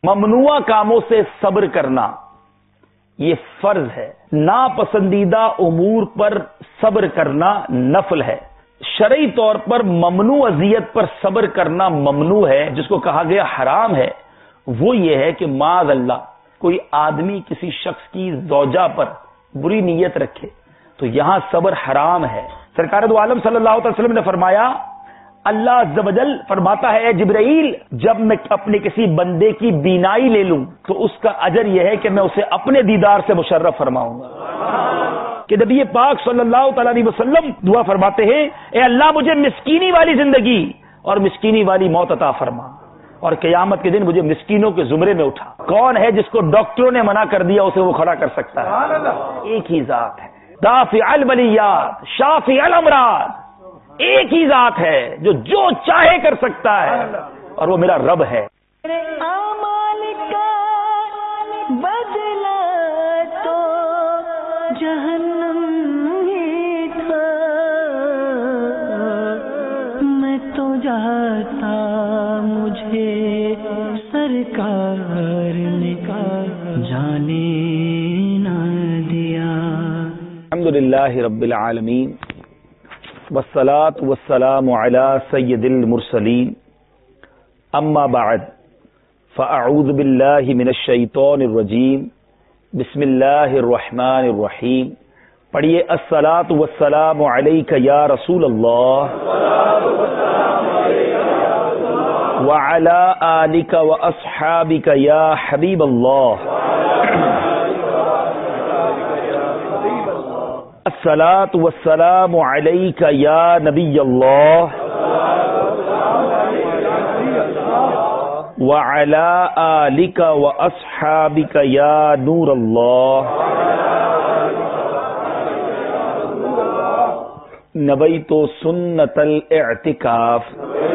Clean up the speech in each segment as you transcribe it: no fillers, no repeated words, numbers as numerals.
ممنوع کاموں سے صبر کرنا یہ فرض ہے، ناپسندیدہ امور پر صبر کرنا نفل ہے۔ شرعی طور پر ممنوع اذیت پر صبر کرنا ممنوع ہے، جس کو کہا گیا حرام ہے وہ یہ ہے کہ معاذ اللہ کوئی آدمی کسی شخص کی زوجہ پر بری نیت رکھے تو یہاں صبر حرام ہے۔ سرکار دو عالم صلی اللہ علیہ وسلم نے فرمایا، اللہ عز و جل فرماتا ہے، اے جبرائیل، جب میں اپنے کسی بندے کی بینائی لے لوں تو اس کا اجر یہ ہے کہ میں اسے اپنے دیدار سے مشرف فرماؤں گا۔ کہ نبی پاک صلی اللہ تعالی علیہ وسلم دعا فرماتے ہیں، اے اللہ مجھے مسکینی والی زندگی اور مسکینی والی موت عطا فرما، اور قیامت کے دن مجھے مسکینوں کے زمرے میں اٹھا۔ کون ہے جس کو ڈاکٹروں نے منع کر دیا اسے وہ کھڑا کر سکتا ہے؟ ایک ہی ذات ہے، دافع البلیات شافع الامراض، ایک ہی ذات ہے جو چاہے کر سکتا ہے، اور وہ میرا رب ہے۔ اعمال کا بدلہ تو جہنم ہی تھا، میں تو جاتا مجھے سرکار نے جانے نہ دیا۔ الحمدللہ رب العالمین والصلاة والسلام على سید المرسلین، اما بعد فاعوذ باللہ من الشیطان الرجیم، بسم اللہ الرحمن الرحیم۔ پڑھیے، الصلاة والسلام علیک یا رسول اللہ وعلی آلک واصحابک یا حبیب اللہ، الصلاة والسلام علیک یا نبی اللہ وعلی آلک واصحابک یا نور اللہ، نبیت سنت الاعتکاف۔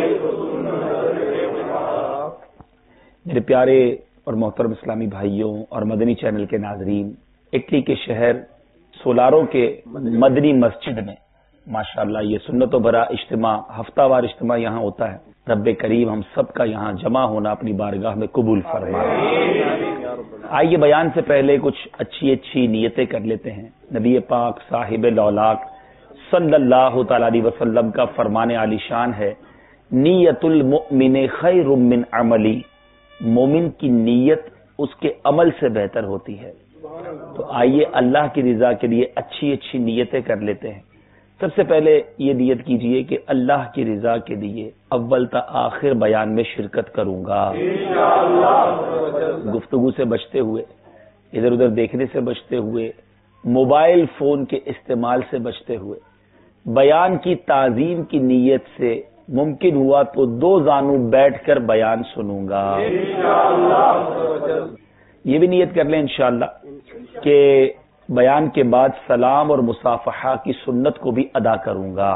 میرے پیارے اور محترم اسلامی بھائیوں اور مدنی چینل کے ناظرین، اٹلی کے شہر سولارو کے مدنی مسجد میں ماشاءاللہ یہ سنت و برا اجتماع، ہفتہ وار اجتماع یہاں ہوتا ہے۔ رب کریم ہم سب کا یہاں جمع ہونا اپنی بارگاہ میں قبول فرمائے۔ آئیے بیان سے پہلے کچھ اچھی نیتیں کر لیتے ہیں۔ نبی پاک صاحب لولاک صلی اللہ تعالی علیہ وسلم کا فرمان عالی شان ہے، نیت المؤمن خیر من عملی، مومن کی نیت اس کے عمل سے بہتر ہوتی ہے۔ تو آئیے اللہ کی رضا کے لیے اچھی نیتیں کر لیتے ہیں۔ سب سے پہلے یہ نیت کیجئے کہ اللہ کی رضا کے لیے اول تا آخر بیان میں شرکت کروں گا، گفتگو سے بچتے ہوئے، ادھر ادھر دیکھنے سے بچتے ہوئے، موبائل فون کے استعمال سے بچتے ہوئے، بیان کی تعظیم کی نیت سے ممکن ہوا تو دو زانو بیٹھ کر بیان سنوں گا۔ یہ بھی نیت کر لیں انشاءاللہ کہ بیان کے بعد سلام اور مصافحہ کی سنت کو بھی ادا کروں گا۔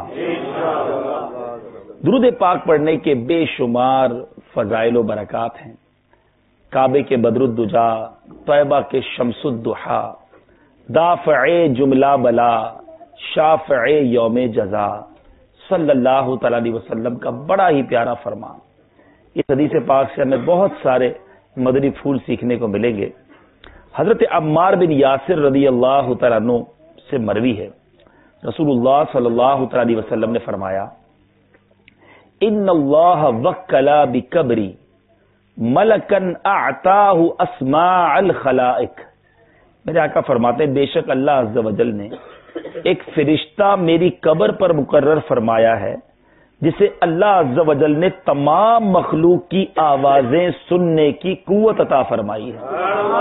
درود پاک پڑھنے کے بے شمار فضائل و برکات ہیں۔ کعبے کے بدر الدجا، طیبہ کے شمس الضحا، دافع جملہ بلا، شافع یوم جزا، صلی اللہ تعالی علیہ وسلم کا بڑا ہی پیارا فرمان۔ اس حدیث پاک سے ہمیں بہت سارے مدنی پھول سیکھنے کو ملیں گے۔ حضرت عمار بن یاسر رضی اللہ تعالیٰ عنہ سے مروی ہے، رسول اللہ صلی اللہ تعالی علیہ وسلم نے فرمایا، ان اللہ وکل بقبری ملکا اعطاہ اسماع الخلائق۔ میرے آقا فرماتے ہیں، بے شک اللہ عز و جل نے ایک فرشتہ میری قبر پر مقرر فرمایا ہے جسے اللہ عز و جل نے تمام مخلوق کی آوازیں سننے کی قوت عطا فرمائی ہے۔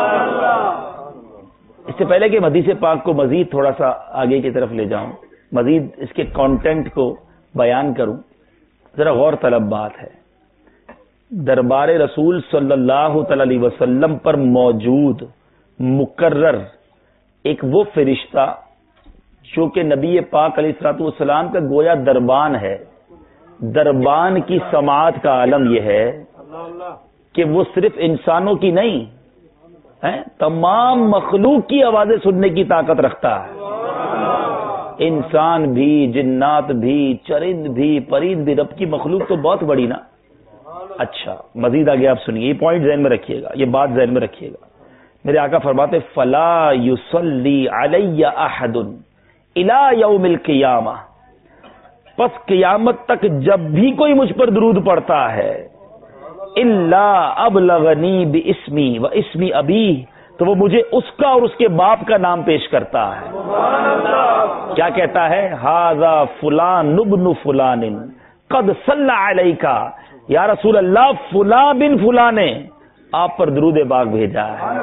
اس سے پہلے کہ حدیث پاک کو مزید تھوڑا سا آگے کی طرف لے جاؤں، مزید اس کے کانٹینٹ کو بیان کروں، ذرا غور طلب بات ہے۔ دربار رسول صلی اللہ تعالی علیہ وسلم پر موجود مقرر ایک وہ فرشتہ جو کہ نبی پاک علیہ الصلوۃ والسلام کا گویا دربان ہے، دربان کی سماعت کا عالم یہ ہے کہ وہ صرف انسانوں کی نہیں، تمام مخلوق کی آوازیں سننے کی طاقت رکھتا ہے۔ انسان بھی، جنات بھی، چرند بھی، پرند بھی، رب کی مخلوق تو بہت بڑی نا، اچھا مزید آگے آپ سنیے، یہ پوائنٹ ذہن میں رکھیے گا، یہ بات ذہن میں رکھیے گا. میرے آقا فرماتے فلا یصلی علی احد الی یوم القیامہ، پس قیامت تک جب بھی کوئی مجھ پر درود پڑتا ہے الا ابلغنی باسمی و اسمی ابی، تو وہ مجھے اس کا اور اس کے باپ کا نام پیش کرتا ہے. کیا کہتا ہے؟ ھذا فلان ابن فلان قد صلی علیک، یا رسول اللہ فلاں بن فلاں نے آپ پر درود پاک بھیجا ہے.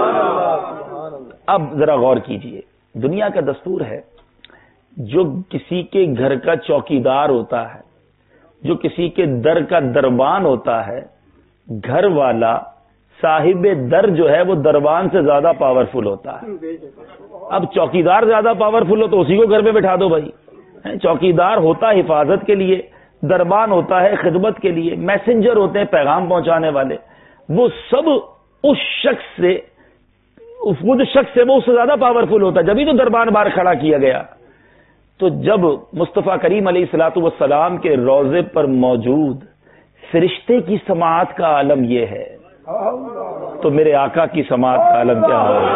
اب ذرا غور کیجئے، دنیا کا دستور ہے جو کسی کے گھر کا چوکیدار ہوتا ہے، جو کسی کے در کا دربان ہوتا ہے، گھر والا صاحب در جو ہے وہ دربان سے زیادہ پاورفل ہوتا ہے. اب چوکیدار زیادہ پاورفل ہو تو اسی کو گھر پہ بٹھا دو بھائی. چوکیدار ہوتا ہے حفاظت کے لیے، دربان ہوتا ہے خدمت کے لیے، میسنجر ہوتے ہیں پیغام پہنچانے والے. وہ سب اس شخص سے وہ اس سے زیادہ پاورفل ہوتا ہے، جبھی تو دربان بار کھڑا کیا گیا. تو جب مصطفیٰ کریم علیہ الصلوۃ والسلام کے روضے پر موجود فرشتے کی سماعت کا عالم یہ ہے، تو میرے آقا کی سماعت کا عالم کیا ہوگا؟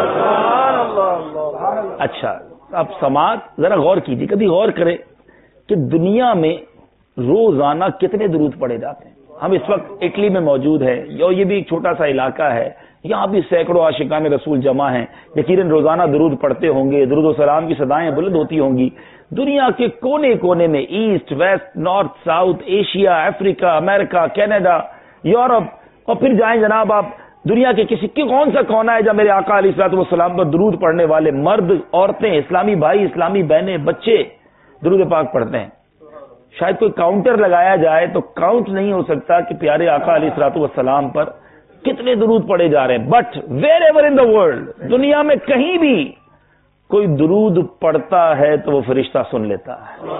اچھا اب سماعت ذرا غور کیجیے، کبھی غور کرے کہ دنیا میں روزانہ کتنے درود پڑے جاتے ہیں. ہم اس وقت اٹلی میں موجود ہیں، یہ بھی ایک چھوٹا سا علاقہ ہے، یہاں بھی سینکڑوں عاشقان رسول جمع ہیں، یقیناً روزانہ درود پڑھتے ہوں گے، درود و سلام کی صدائیں بلند ہوتی ہوں گی. دنیا کے کونے کونے میں، east west north south, Asia, افریقہ، امریکہ، کینیڈا، یورپ، اور پھر جائیں جناب آپ دنیا کے کون سا کونا ہے جہاں میرے آقا علیہ الصلوۃ والسلام پر درود پڑھنے والے مرد، عورتیں، اسلامی بھائی، اسلامی بہنیں، بچے درود پاک پڑھتے ہیں. شاید کوئی کاؤنٹر لگایا جائے تو کاؤنٹ نہیں ہو سکتا کہ پیارے آقا علیہ الصلوۃ والسلام پر کتنے درود پڑے جا رہے ہیں. But wherever in the world, دنیا میں کہیں بھی کوئی درود پڑھتا ہے تو وہ فرشتہ سن لیتا ہے.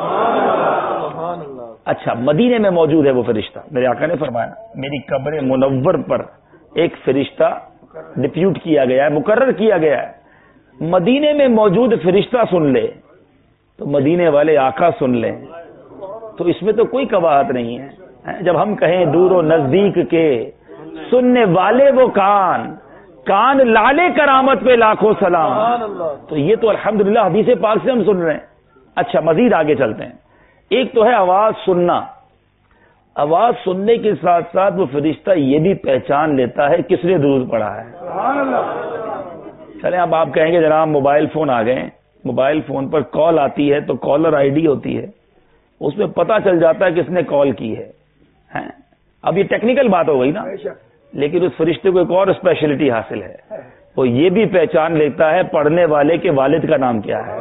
اچھا مدینے میں موجود ہے وہ فرشتہ. میرے آقا نے فرمایا میری قبر منور پر ایک فرشتہ ڈپیوٹ کیا گیا ہے، مقرر کیا گیا ہے. مدینے میں موجود فرشتہ سن لے تو مدینے والے آقا سن لیں تو اس میں تو کوئی قباحت نہیں ہے. جب ہم کہیں دور و نزدیک کے سننے والے وہ کان لالے کرامت پہ لاکھوں سلام، تو یہ تو الحمدللہ حدیث پاک سے ہم سن رہے ہیں. اچھا مزید آگے چلتے ہیں. ایک تو ہے آواز سننا، آواز سننے کے ساتھ ساتھ وہ فرشتہ یہ بھی پہچان لیتا ہے کس نے درود پڑھا ہے. چلیں اب آپ کہیں گے جناب موبائل فون آ گئے، موبائل فون پر کال آتی ہے تو کالر آئی ڈی ہوتی ہے، اس میں پتا چل جاتا ہے کس نے کال کی ہے. اب یہ ٹیکنیکل بات ہو گئی نا، لیکن اس فرشتے کو ایک اور اسپیشلٹی حاصل ہے، وہ یہ بھی پہچان لیتا ہے پڑھنے والے کے والد کا نام کیا ہے.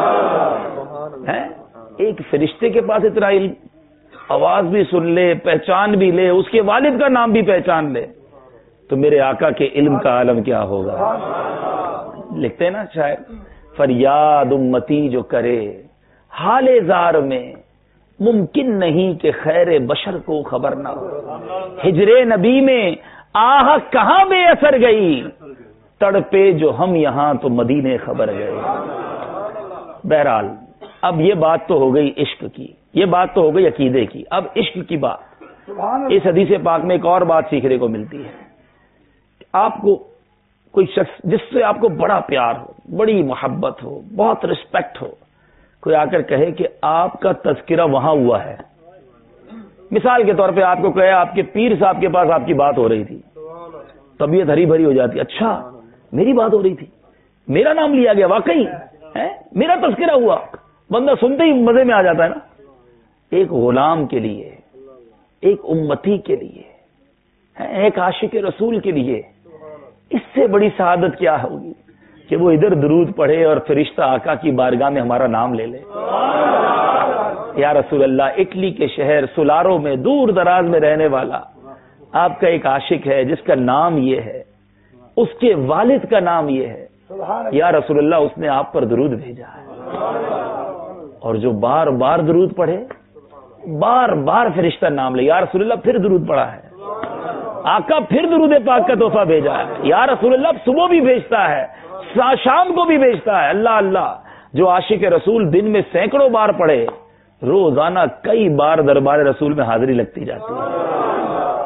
ایک فرشتے کے پاس اتنا علم، آواز بھی سن لے، پہچان بھی لے، اس کے والد کا نام بھی پہچان لے، تو میرے آقا کے علم کا عالم کیا ہوگا. لکھتے ہیں نا شاعر، فریاد امتی جو کرے حال زار میں ممکن نہیں کہ خیر بشر کو خبر نہ ہو. ہجر نبی میں آہ کہاں بے اثر گئی، تڑپے جو ہم یہاں تو مدینے خبر گئے. بہرحال اب یہ بات تو ہو گئی عشق کی، یہ بات تو ہو گئی عقیدے کی. اب عشق کی بات، اس حدیث پاک میں ایک اور بات سیکھنے کو ملتی ہے. آپ کو کوئی شخص جس سے آپ کو بڑا پیار ہو، بڑی محبت ہو، بہت رسپیکٹ ہو، کوئی آ کر کہے کہ آپ کا تذکرہ وہاں ہوا ہے. مثال کے طور پہ آپ کو کہے آپ کے پیر صاحب کے پاس آپ کی بات ہو رہی تھی، طبیعت ہری بھری ہو جاتی. اچھا میری بات ہو رہی تھی، میرا نام لیا گیا، واقعی میرا تذکرہ ہوا. بندہ سنتے ہی مزے میں آ جاتا ہے نا. ایک غلام کے لیے، ایک امتی کے لیے، ایک عاشق رسول کے لیے اس سے بڑی سعادت کیا ہوگی کہ وہ ادھر درود پڑھے اور فرشتہ آقا کی بارگاہ میں ہمارا نام لے لے. یا رسول اللہ، اٹلی کے شہر سولارو میں دور دراز میں رہنے والا آپ کا ایک عاشق ہے جس کا نام یہ ہے، اس کے والد کا نام یہ ہے. یا رسول اللہ، اس نے آپ پر درود بھیجا ہے، اور جو بار بار درود پڑھے، بار بار فرشتہ نام لے. یا رسول اللہ، پھر درود پڑھا ہے، آقا پھر درود پاک کا تحفہ بھیجا ہے. یا رسول اللہ، صبح بھی بھیجتا ہے، شام کو بھی بھیجتا ہے. اللہ اللہ، جو عاشق رسول دن میں سینکڑوں بار پڑھے، روزانہ کئی بار دربار رسول میں حاضری لگتی جاتی ہے.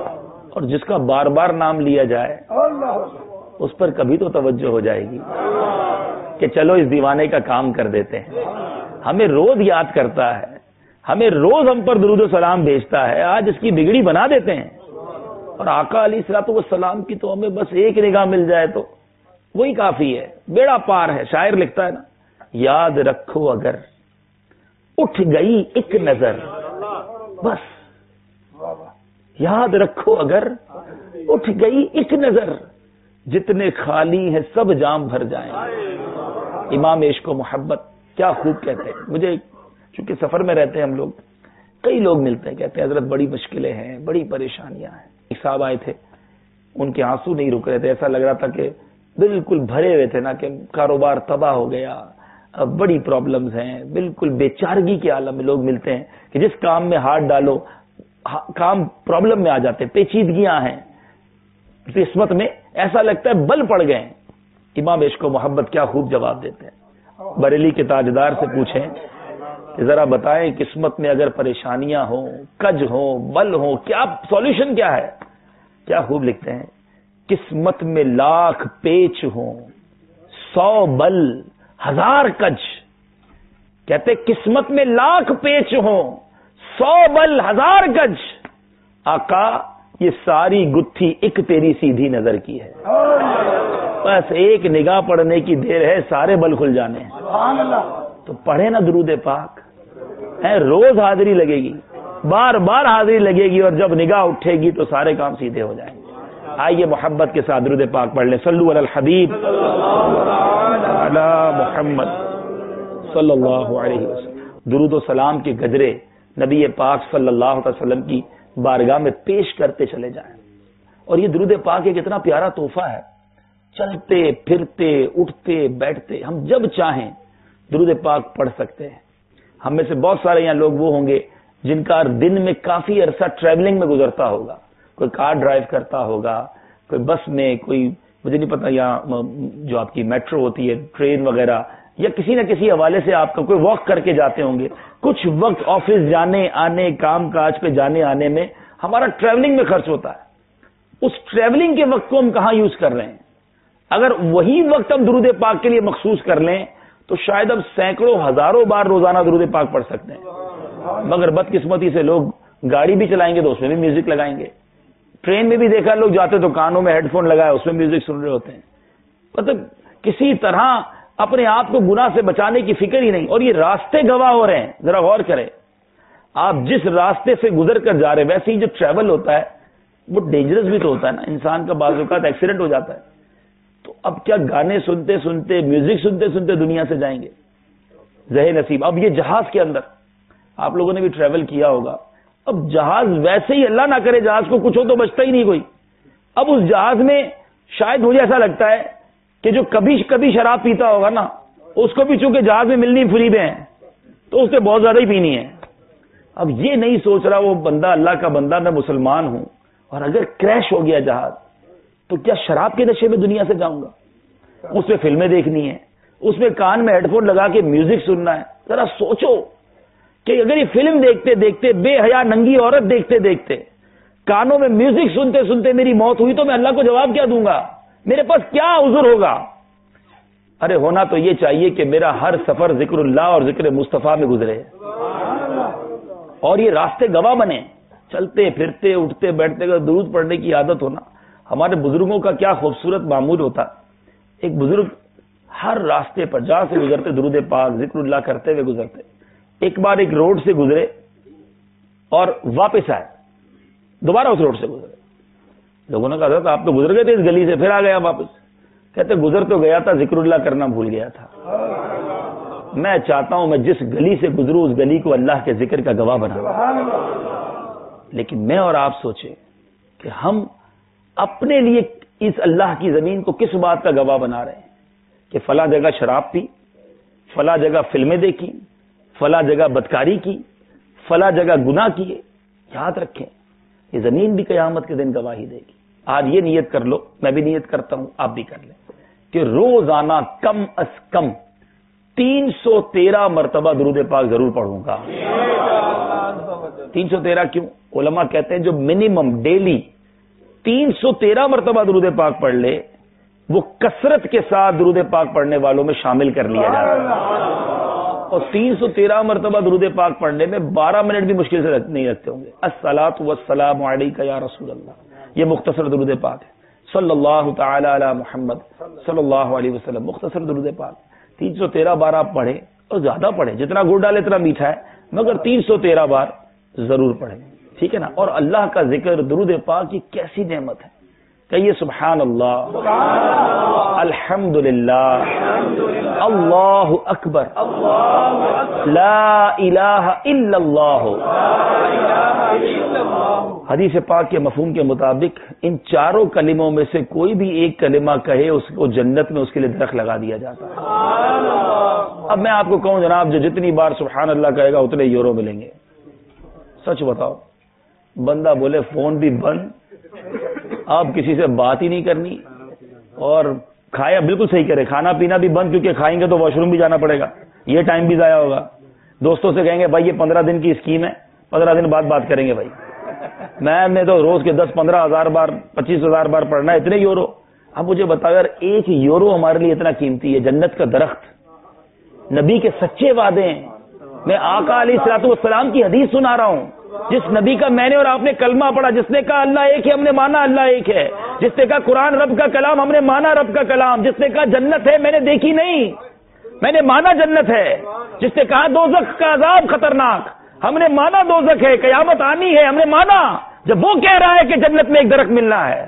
اور جس کا بار بار نام لیا جائے اس پر کبھی تو توجہ ہو جائے گی کہ چلو اس دیوانے کا کام کر دیتے ہیں. ہمیں روز یاد کرتا ہے, ہمیں روز ہم پر درود و سلام بھیجتا ہے, آج اس کی بگڑی بنا دیتے ہیں. اور آقا علیہ الصلوۃ والسلام کی تو ہمیں بس ایک نگاہ مل جائے تو وہی کافی ہے, بیڑا پار ہے. شاعر لکھتا ہے نا, یاد رکھو اگر اٹھ گئی ایک نظر, بس یاد رکھو اگر اٹھ گئی ایک نظر, جتنے خالی ہیں سب جام بھر جائیں. امام عشق و محبت کیا خوب کہتے ہیں. مجھے چونکہ سفر میں رہتے ہیں ہم لوگ, کئی لوگ ملتے ہیں, کہتے ہیں حضرت بڑی مشکلیں ہیں, بڑی پریشانیاں ہیں. ایک صاحب آئے تھے, ان کے آنسو نہیں رک رہے تھے, ایسا لگ رہا تھا کہ بالکل بھرے ہوئے تھے نا, کہ کاروبار تباہ ہو گیا, اب بڑی پرابلمز ہیں. بالکل بیچارگی کے عالم میں لوگ ملتے ہیں کہ جس کام میں ہاتھ ڈالو کام پرابلم میں آ جاتے, پیچیدگیاں ہیں قسمت میں, ایسا لگتا ہے بل پڑ گئے. امام عشق و محبت کیا خوب جواب دیتے ہیں. بریلی کے تاجدار سے پوچھیں کہ ذرا بتائیں قسمت میں اگر پریشانیاں ہوں, کج ہوں, بل ہوں, کیا سولوشن کیا ہے. کیا خوب لکھتے ہیں, قسمت میں لاکھ پیچ ہوں 100 بل 1000 کج. کہتے قسمت میں لاکھ پیچ ہوں 100 بل 1000 گج, آقا یہ ساری گتھی ایک تیری سیدھی نظر کی ہے. بس ایک نگاہ پڑنے کی دیر ہے, سارے بل کھل جانے ہیں. تو پڑھے نا درود پاک, روز حاضری لگے گی, بار بار حاضری لگے گی, اور جب نگاہ اٹھے گی تو سارے کام سیدھے ہو جائیں گے. آئیے محبت کے ساتھ درود پاک پڑھ لیں. صلو علی الحبیب علی محمد صلی اللہ علیہ وسلم. درود و سلام کے گجرے نبی پاک صلی اللہ علیہ وسلم کی بارگاہ میں پیش کرتے چلے جائیں. اور یہ درود پاک ایک اتنا پیارا تحفہ ہے, چلتے پھرتے اٹھتے بیٹھتے ہم جب چاہیں درود پاک پڑھ سکتے ہیں. ہم میں سے بہت سارے یہاں لوگ وہ ہوں گے جن کا دن میں کافی عرصہ ٹریولنگ میں گزرتا ہوگا. کوئی کار ڈرائیو کرتا ہوگا, کوئی بس میں, کوئی مجھے نہیں پتا یہاں جو آپ کی میٹرو ہوتی ہے, ٹرین وغیرہ, یا کسی نہ کسی حوالے سے آپ کا کوئی واک کر کے جاتے ہوں گے. کچھ وقت آفس جانے آنے, کام کاج پہ جانے آنے میں ہمارا ٹریولنگ میں خرچ ہوتا ہے. اس ٹریولنگ کے وقت کو ہم کہاں یوز کر رہے ہیں؟ اگر وہی وقت ہم درود پاک کے لیے مخصوص کر لیں تو شاید اب سینکڑوں ہزاروں بار روزانہ درود پاک پڑھ سکتے ہیں. مگر بدقسمتی سے لوگ گاڑی بھی چلائیں گے تو اس میں بھی میوزک لگائیں گے. ٹرین میں بھی دیکھا لوگ جاتے تو کانوں میں ہیڈ فون لگائے, اس میں میوزک سن رہے ہوتے ہیں. مطلب کسی طرح اپنے آپ کو گناہ سے بچانے کی فکر ہی نہیں. اور یہ راستے گواہ ہو رہے ہیں, ذرا غور کریں. آپ جس راستے سے گزر کر جا رہے ہیں, ویسے ہی جو ٹریول ہوتا ہے وہ ڈینجرس بھی تو ہوتا ہے نا, انسان کا بعض اوقات ایکسیڈنٹ ہو جاتا ہے. تو اب کیا گانے سنتے سنتے, میوزک سنتے سنتے دنیا سے جائیں گے؟ ذہن نصیب. اب یہ جہاز کے اندر آپ لوگوں نے بھی ٹریول کیا ہوگا, اب جہاز ویسے ہی اللہ نہ کرے جہاز کو کچھ ہو تو بچتا ہی نہیں کوئی. اب اس جہاز میں شاید مجھے ایسا لگتا ہے کہ جو کبھی کبھی شراب پیتا ہوگا نا, اس کو بھی چونکہ جہاز میں ملنی فری میں ہے تو اس نے بہت زیادہ ہی پینی ہے. اب یہ نہیں سوچ رہا وہ بندہ, اللہ کا بندہ, میں مسلمان ہوں, اور اگر کریش ہو گیا جہاز تو کیا شراب کے نشے میں دنیا سے جاؤں گا؟ اس میں فلمیں دیکھنی ہے, اس میں کان میں ہیڈ فون لگا کے میوزک سننا ہے. ذرا سوچو کہ اگر یہ فلم دیکھتے دیکھتے, بے حیا ننگی عورت دیکھتے دیکھتے, کانوں میں میوزک سنتے سنتے میری موت ہوئی تو میں اللہ کو جواب کیا دوں گا؟ میرے پاس کیا عذر ہوگا؟ ارے ہونا تو یہ چاہیے کہ میرا ہر سفر ذکر اللہ اور ذکر مصطفیٰ میں گزرے, اور یہ راستے گواہ بنے. چلتے پھرتے اٹھتے بیٹھتے کا درود پڑھنے کی عادت ہونا. ہمارے بزرگوں کا کیا خوبصورت معمول ہوتا. ایک بزرگ ہر راستے پر جہاں سے گزرتے درود پاک ذکر اللہ کرتے ہوئے گزرتے. ایک بار ایک روڈ سے گزرے اور واپس آئے, دوبارہ اس روڈ سے گزرے. لوگوں نے کہا تھا آپ تو گزر گئے تھے اس گلی سے, پھر آ گیا واپس. کہتے گزر تو گیا تھا, ذکر اللہ کرنا بھول گیا تھا. میں چاہتا ہوں میں جس گلی سے گزروں اس گلی کو اللہ کے ذکر کا گواہ بناؤں. لیکن میں اور آپ سوچیں کہ ہم اپنے لیے اس اللہ کی زمین کو کس بات کا گواہ بنا رہے ہیں کہ فلاں جگہ شراب پی, فلاں جگہ فلمیں دیکھی, فلاں جگہ بدکاری کی, فلاں جگہ گناہ کیے. یاد رکھیں یہ زمین بھی قیامت کے دن گواہی دے گی. آج یہ نیت کر لو, میں بھی نیت کرتا ہوں, آپ بھی کر لیں کہ روزانہ کم از کم 313 مرتبہ درود پاک ضرور پڑھوں گا. 313 کیوں؟ علماء کہتے ہیں جو منیمم ڈیلی 313 مرتبہ درود پاک پڑھ لے وہ کثرت کے ساتھ درود پاک پڑھنے والوں میں شامل کر لیا جاتا ہے. اور 313 مرتبہ درود پاک پڑھنے میں 12 منٹ بھی مشکل سے نہیں رکھتے ہوں گے. الصلاۃ والسلام علیک یا رسول اللہ, یہ مختصر درود پاک ہے. صلی اللہ تعالی علی محمد صلی اللہ علیہ وسلم, مختصر درود پاک. 313 بار آپ پڑھیں اور زیادہ پڑھیں, جتنا گڑ ڈالے اتنا میٹھا ہے, مگر 313 بار ضرور پڑھیں, ٹھیک ہے نا. اور اللہ کا ذکر درود پاک یہ کیسی نعمت ہے. کہیے سبحان اللہ, الحمدللہ, اللہ اکبر, لا الہ الا اللہ. حدیث پاک کے مفہوم کے مطابق ان چاروں کلموں میں سے کوئی بھی ایک کلمہ کہے اس کو جنت میں اس کے لیے درخت لگا دیا جاتا ہے. اب میں آپ کو کہوں جناب, جو جتنی بار سبحان اللہ کہے گا اتنے یورو ملیں گے. سچ بتاؤ, بندہ بولے فون بھی بند, آپ کسی سے بات ہی نہیں کرنی, اور کھایا بالکل صحیح کرے, کھانا پینا بھی بند, کیونکہ کھائیں گے تو واش روم بھی جانا پڑے گا, یہ ٹائم بھی ضائع ہوگا. دوستوں سے کہیں گے بھائی یہ 15 دن کی اسکیم ہے, 15 دن بعد بات کریں گے. بھائی میں نے تو روز کے 10-15 ہزار بار 25,000 بار پڑھنا ہے, اتنے یورو. اب مجھے بتاؤ یار, 1 یورو ہمارے لیے اتنا قیمتی ہے. جنت کا درخت, نبی کے سچے وعدے ہیں. میں آقا علیہ الصلوۃ والسلام کی حدیث سنا رہا ہوں, جس نبی کا میں نے اور آپ نے کلمہ پڑھا, جس نے کہا اللہ ایک ہے, ہم نے مانا اللہ ایک ہے. جس نے کہا قرآن رب کا کلام, ہم نے مانا رب کا کلام. جس نے کہا جنت ہے, میں نے دیکھی نہیں, میں نے مانا جنت ہے. جس نے کہا دوزخ کا عذاب خطرناک, ہم نے مانا دوزخ ہے, قیامت آنی ہے, ہم نے مانا. جب وہ کہہ رہا ہے کہ جنت میں ایک درخت ملنا ہے,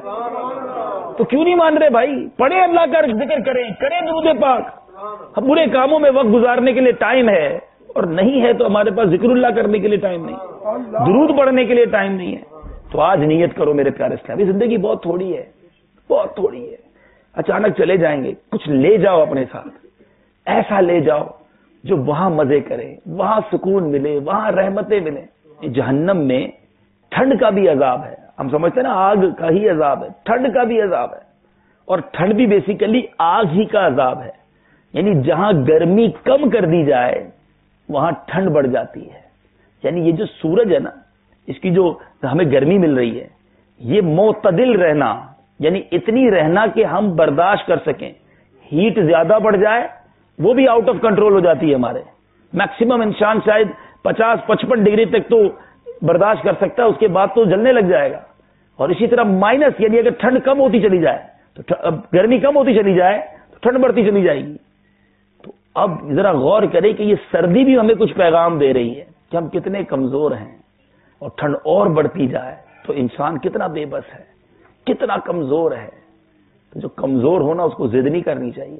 تو کیوں نہیں مان رہے بھائی؟ پڑھیں, اللہ کا ذکر کریں, کریں درود پاک. ہم برے کاموں میں وقت گزارنے کے لیے ٹائم ہے, اور نہیں ہے تو ہمارے پاس ذکر اللہ کرنے کے لیے ٹائم نہیں, درود پڑھنے کے لیے ٹائم نہیں ہے. تو آج نیت کرو میرے پیارے اسلامی, زندگی بہت تھوڑی ہے, بہت تھوڑی ہے. اچانک چلے جائیں گے, کچھ لے جاؤ اپنے ساتھ, ایسا لے جاؤ جو وہاں مزے کرے, وہاں سکون ملے, وہاں رحمتیں ملیں. جہنم میں ٹھنڈ کا بھی عذاب ہے, ہم سمجھتے ہیں نا آگ کا ہی عذاب ہے, ٹھنڈ کا بھی عذاب ہے. اور ٹھنڈ بھی بیسیکلی آگ ہی کا عذاب ہے. یعنی جہاں گرمی کم کر دی جائے وہاں ٹھنڈ بڑھ جاتی ہے. یعنی یہ جو سورج ہے نا, اس کی جو ہمیں گرمی مل رہی ہے, یہ معتدل رہنا, یعنی اتنی رہنا کہ ہم برداشت کر سکیں. ہیٹ زیادہ بڑھ جائے وہ بھی آؤٹ آف کنٹرول ہو جاتی ہے ہمارے. میکسیمم انسان شاید 50-55 ڈگری تک تو برداشت کر سکتا ہے, اس کے بعد تو جلنے لگ جائے گا. اور اسی طرح مائنس, یعنی اگر ٹھنڈ کم ہوتی چلی جائے تو گرمی کم ہوتی چلی جائے تو ٹھنڈ بڑھتی چلی جائے گی. تو اب ذرا غور کریں کہ یہ سردی بھی ہمیں کچھ پیغام دے رہی ہے کہ ہم کتنے کمزور ہیں, اور ٹھنڈ اور بڑھتی جائے تو انسان کتنا بے بس ہے, کتنا کمزور ہے. تو جو کمزور ہونا اس کو ضد نہیں کرنی چاہیے,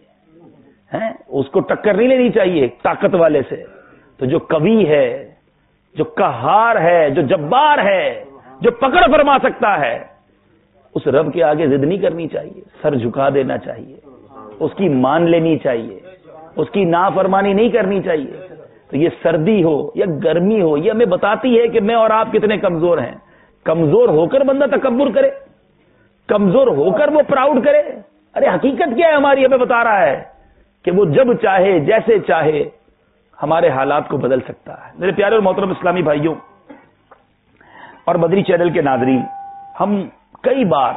اس کو ٹکر نہیں لینی چاہیے طاقت والے سے. تو جو قوی ہے, جو قہار ہے, جو جبار ہے, جو پکڑ فرما سکتا ہے, اس رب کے آگے ضد نہیں کرنی چاہیے, سر جھکا دینا چاہیے, اس کی مان لینی چاہیے, اس کی نافرمانی نہیں کرنی چاہیے. تو یہ سردی ہو یا گرمی ہو, یہ ہمیں بتاتی ہے کہ میں اور آپ کتنے کمزور ہیں. کمزور ہو کر بندہ تکبر کرے, کمزور ہو کر وہ پراؤڈ کرے. ارے حقیقت کیا ہے ہماری, ہمیں بتا رہا ہے کہ وہ جب چاہے جیسے چاہے ہمارے حالات کو بدل سکتا ہے. میرے پیارے اور محترم اسلامی بھائیوں اور مدنی چینل کے ناظرین, ہم کئی بار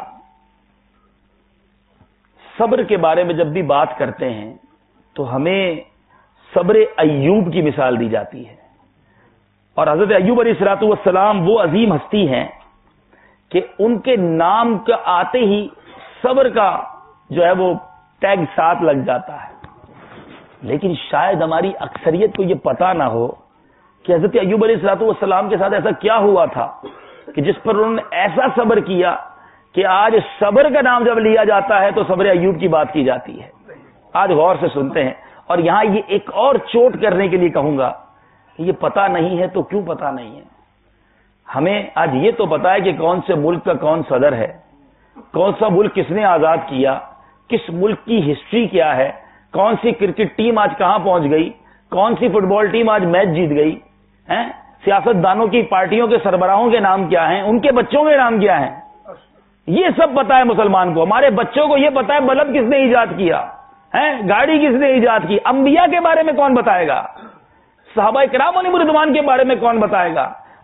صبر کے بارے میں جب بھی بات کرتے ہیں تو ہمیں صبر ایوب کی مثال دی جاتی ہے. اور حضرت ایوب علیہ الصلوۃ والسلام وہ عظیم ہستی ہیں کہ ان کے نام کا آتے ہی صبر کا جو ہے وہ ٹیگ ساتھ لگ جاتا ہے. لیکن شاید ہماری اکثریت کو یہ پتا نہ ہو کہ حضرت ایوب علیہ الصلوۃ والسلام کے ساتھ ایسا کیا ہوا تھا کہ جس پر انہوں نے ایسا صبر کیا کہ آج صبر کا نام جب لیا جاتا ہے تو صبر ایوب کی بات کی جاتی ہے. آج غور سے سنتے ہیں. اور یہاں یہ ایک اور چوٹ کرنے کے لیے کہوں گا کہ یہ پتا نہیں ہے تو کیوں پتا نہیں ہے. ہمیں آج یہ تو پتا ہے کہ کون سے ملک کا کون صدر ہے, کون سا ملک کس نے آزاد کیا, کس ملک کی ہسٹری کیا ہے, کون سی کرکٹ ٹیم آج کہاں پہنچ گئی, کون سی فٹ بال ٹیم آج میچ جیت گئی, سیاست دانوں کی پارٹیوں کے سربراہوں کے نام کیا ہیں, ان کے بچوں کے نام کیا ہیں, یہ سب پتا ہے مسلمان کو. ہمارے بچوں کو یہ پتا ہے بلب کس نے ایجاد کیا, گاڑی کس نے ایجاد کی. انبیاء کے بارے میں کون بتائے گا, صحابہ کرام علیہم رضوان کے بارے میں کون بتائے گا.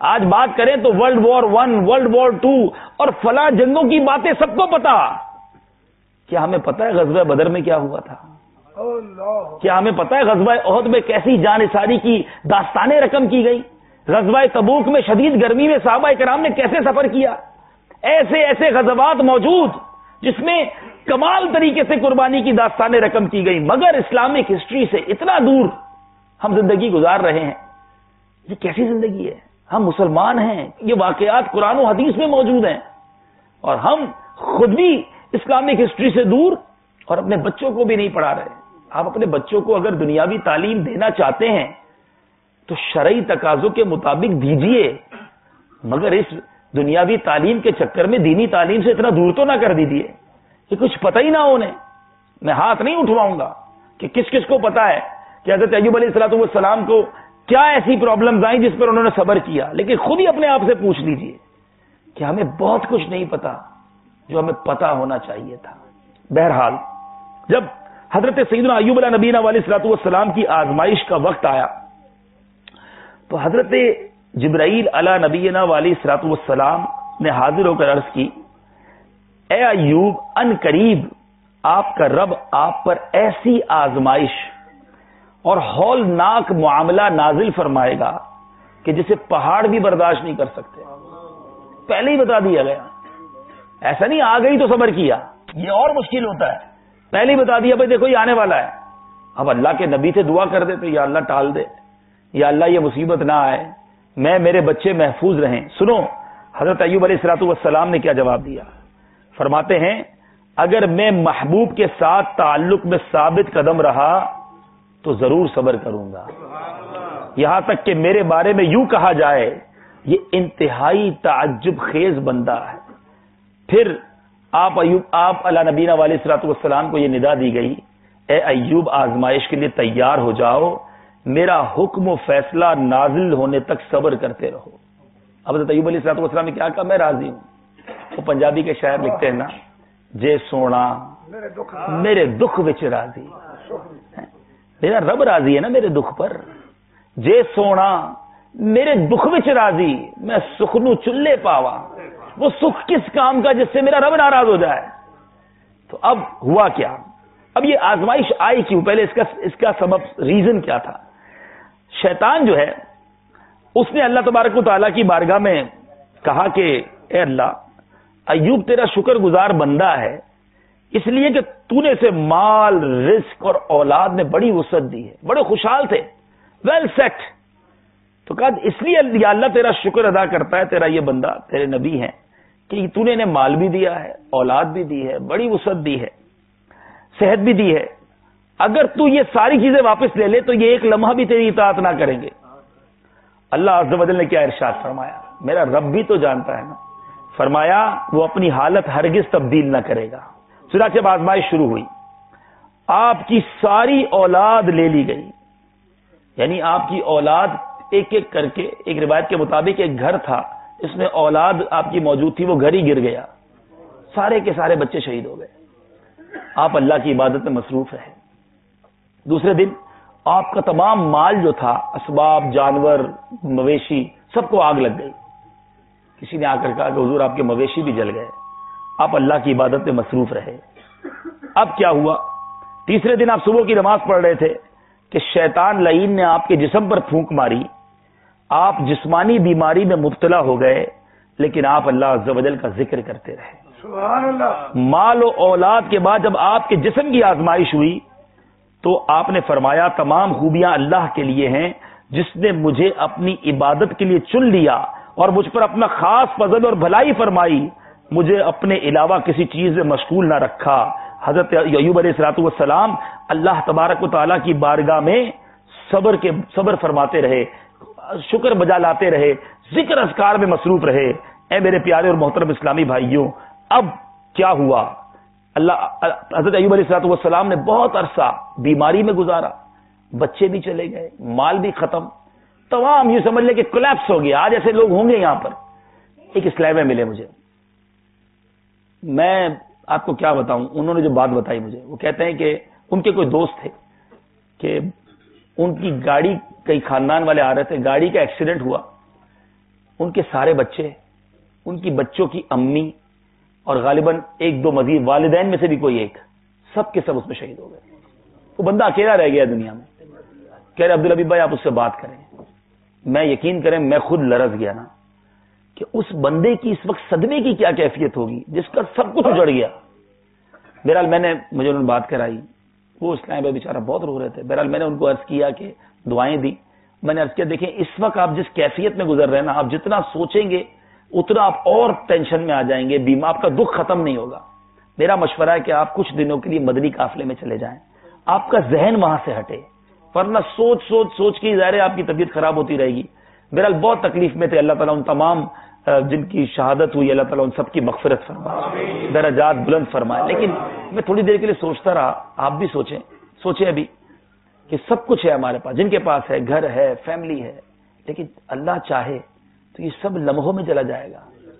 آج بات کریں تو World War I, World War II اور فلاں جنگوں کی باتیں سب کو پتا. کیا ہمیں پتا ہے غزوہ بدر میں کیا ہوا تھا؟ کیا ہمیں پتا ہے غزوہ احد میں کیسی جان نثاری کی داستانیں رقم کی گئی؟ غزوہ تبوک میں شدید گرمی میں صحابہ کرام نے کیسے سفر کیا؟ ایسے ایسے غزوات موجود جس میں کمال طریقے سے قربانی کی داستانیں رقم کی گئی، مگر اسلامک ہسٹری سے اتنا دور ہم زندگی گزار رہے ہیں. یہ کیسی زندگی ہے؟ ہم مسلمان ہیں، یہ واقعات قرآن و حدیث میں موجود ہیں، اور ہم خود بھی اسلامک ہسٹری سے دور اور اپنے بچوں کو بھی نہیں پڑھا رہے. آپ اپنے بچوں کو اگر دنیاوی تعلیم دینا چاہتے ہیں تو شرعی تقاضوں کے مطابق دیجئے، مگر اس دنیاوی تعلیم کے چکر میں دینی تعلیم سے اتنا دور تو نہ کر دیجئے کہ کچھ پتہ ہی نہ ہونے. میں ہاتھ نہیں اٹھواؤں گا کہ کس کس کو پتا ہے کہ حضرت ایوب علیہ الصلوۃ والسلام کو کیا ایسی پرابلمز آئیں جس پر انہوں نے صبر کیا، لیکن خود ہی اپنے آپ سے پوچھ لیجئے کہ ہمیں بہت کچھ نہیں پتا جو ہمیں پتا ہونا چاہیے تھا. بہرحال جب حضرت سیدنا ایوب علیہ نبینا علیہ الصلوۃ والسلام کی آزمائش کا وقت آیا تو حضرت جبرائیل علیہ نبینا علیہ الصلوۃ والسلام نے حاضر ہو کر عرض کی، اے ایوب، ان قریب آپ کا رب آپ پر ایسی آزمائش اور ہولناک معاملہ نازل فرمائے گا کہ جسے پہاڑ بھی برداشت نہیں کر سکتے. پہلے ہی بتا دیا گیا، ایسا نہیں آ گئی تو صبر کیا، یہ اور مشکل ہوتا ہے. پہلے ہی بتا دیا بھائی دیکھو یہ آنے والا ہے. اب اللہ کے نبی سے دعا کر دے تو یا اللہ ٹال دے، یا اللہ یہ مصیبت نہ آئے، میں میرے بچے محفوظ رہیں. سنو حضرت ایوب علیہ الصلوۃ والسلام نے کیا جواب دیا. فرماتے ہیں اگر میں محبوب کے ساتھ تعلق میں ثابت قدم رہا تو ضرور صبر کروں گا، یہاں تک کہ میرے بارے میں یوں کہا جائے یہ انتہائی تعجب خیز بندہ ہے. پھر آپ علیہ نبینا علیہ الصلوۃ والسلام کو یہ ندا دی گئی، اے ایوب آزمائش کے لیے تیار ہو جاؤ، میرا حکم و فیصلہ نازل ہونے تک صبر کرتے رہو. اب حضرت ایوب علیہ الصلوۃ والسلام نے کیا کہا، میں راضی ہوں. وہ پنجابی کے شاعر لکھتے ہیں نا، جے سونا میرے دکھ وچ راضی، میرا رب راضی ہے نا میرے دکھ پر. جے سونا میرے دکھ وچ راضی، میں سخنو چلے پاوا. وہ سکھ کس کام کا جس سے میرا رب ناراض ہو جائے. تو اب ہوا کیا، اب یہ آزمائش آئی کیوں، پہلے اس کا سبب ریزن کیا تھا. شیطان جو ہے اس نے اللہ تبارک و تعالیٰ کی بارگاہ میں کہا کہ اے اللہ، ایوب تیرا شکر گزار بندہ ہے اس لیے کہ تو نے اسے مال، رزق اور اولاد میں بڑی وسعت دی ہے، بڑے خوشحال تھے، ویل سیٹ. تو کہا اس لیے یا اللہ تیرا شکر ادا کرتا ہے تیرا یہ بندہ، تیرے نبی ہیں، کہ تو نے انہیں مال بھی دیا ہے، اولاد بھی دی ہے، بڑی وسعت دی ہے، صحت بھی دی ہے. اگر تو یہ ساری چیزیں واپس لے لے تو یہ ایک لمحہ بھی تیری اطاعت نہ کریں گے. اللہ عز و جل نے کیا ارشاد فرمایا، میرا رب بھی تو جانتا ہے نا. فرمایا وہ اپنی حالت ہرگز تبدیل نہ کرے گا. چنانچہ جب آزمائش شروع ہوئی، آپ کی ساری اولاد لے لی گئی، یعنی آپ کی اولاد ایک ایک کر کے، ایک روایت کے مطابق ایک گھر تھا اس میں اولاد آپ کی موجود تھی، وہ گھر ہی گر گیا، سارے کے سارے بچے شہید ہو گئے. آپ اللہ کی عبادت میں مصروف رہے. دوسرے دن آپ کا تمام مال جو تھا، اسباب، جانور، مویشی، سب کو آگ لگ گئی. کسی نے آ کر کہا کہ حضور آپ کے مویشی بھی جل گئے. آپ اللہ کی عبادت میں مصروف رہے. اب کیا ہوا، تیسرے دن آپ صبح کی نماز پڑھ رہے تھے کہ شیطان لعین نے آپ کے جسم پر پھونک ماری، آپ جسمانی بیماری میں مبتلا ہو گئے، لیکن آپ اللہ عز و جل کا ذکر کرتے رہے. سبحان اللہ. مال و اولاد کے بعد جب آپ کے جسم کی آزمائش ہوئی تو آپ نے فرمایا تمام خوبیاں اللہ کے لیے ہیں جس نے مجھے اپنی عبادت کے لیے چن لیا اور مجھ پر اپنا خاص فضل اور بھلائی فرمائی، مجھے اپنے علاوہ کسی چیز میں مشغول نہ رکھا. حضرت ایوب علیہ الصلوۃ والسلام اللہ تبارک و تعالیٰ کی بارگاہ میں صبر فرماتے رہے، شکر بجا لاتے رہے، ذکر اذکار میں مصروف رہے. اے میرے پیارے اور محترم اسلامی بھائیوں، اب کیا ہوا، حضرت ایوب علیہ الصلوۃ والسلام نے بہت عرصہ بیماری میں گزارا، بچے بھی چلے گئے، مال بھی ختم، تمام یہ سمجھ لے کہ کولیپس ہو گیا. آج ایسے لوگ ہوں گے یہاں پر. ایک اسلام میں ملے مجھے، میں آپ کو کیا بتاؤں، انہوں نے جو بات بتائی مجھے، وہ کہتے ہیں کہ ان کے کوئی دوست تھے کہ ان کی گاڑی، کئی خاندان والے آ رہے تھے، گاڑی کا ایکسیڈنٹ ہوا، ان کے سارے بچے، ان کی بچوں کی امی اور غالباً ایک دو مزید والدین میں سے بھی کوئی ایک، سب کے سب اس میں شہید ہو گئے. وہ بندہ اکیلا رہ گیا دنیا میں. کہہ رہے عبدالحبیب بھائی آپ اس سے بات کریں. میں یقین کریں میں خود لرز گیا نا کہ اس بندے کی اس وقت صدمے کی کیا کیفیت ہوگی جس کا سب کچھ اجڑ گیا. بہرحال مجھے انہوں نے بات کرائی، وہ اسلام بھائی بیچارہ بہت رو رہے تھے. بہرحال میں نے ان کو عرض کیا کہ دعائیں دی. میں نے عرض کیا دیکھیں اس وقت آپ جس کیفیت میں گزر رہے ہیں نا، آپ جتنا سوچیں گے اتنا آپ اور ٹینشن میں آ جائیں گے، بیمار، آپ کا دکھ ختم نہیں ہوگا. میرا مشورہ ہے کہ آپ کچھ دنوں کے لیے مدنی قافلے میں چلے جائیں، آپ کا ذہن وہاں سے ہٹے، ورنہ سوچ کے ظاہر ہے آپ کی طبیعت خراب ہوتی رہے گی. بہرحال بہت تکلیف میں تھے. اللہ تعالیٰ ان تمام جن کی شہادت ہوئی اللہ تعالیٰ ان سب کی مغفرت فرمائے، درجات بلند فرمائے. لیکن میں تھوڑی دیر کے لیے سوچتا رہا، آپ بھی سوچیں ابھی کہ سب کچھ ہے ہمارے پاس، جن کے پاس ہے گھر ہے، فیملی ہے، لیکن اللہ چاہے تو یہ سب لمحوں میں چلا جائے گا.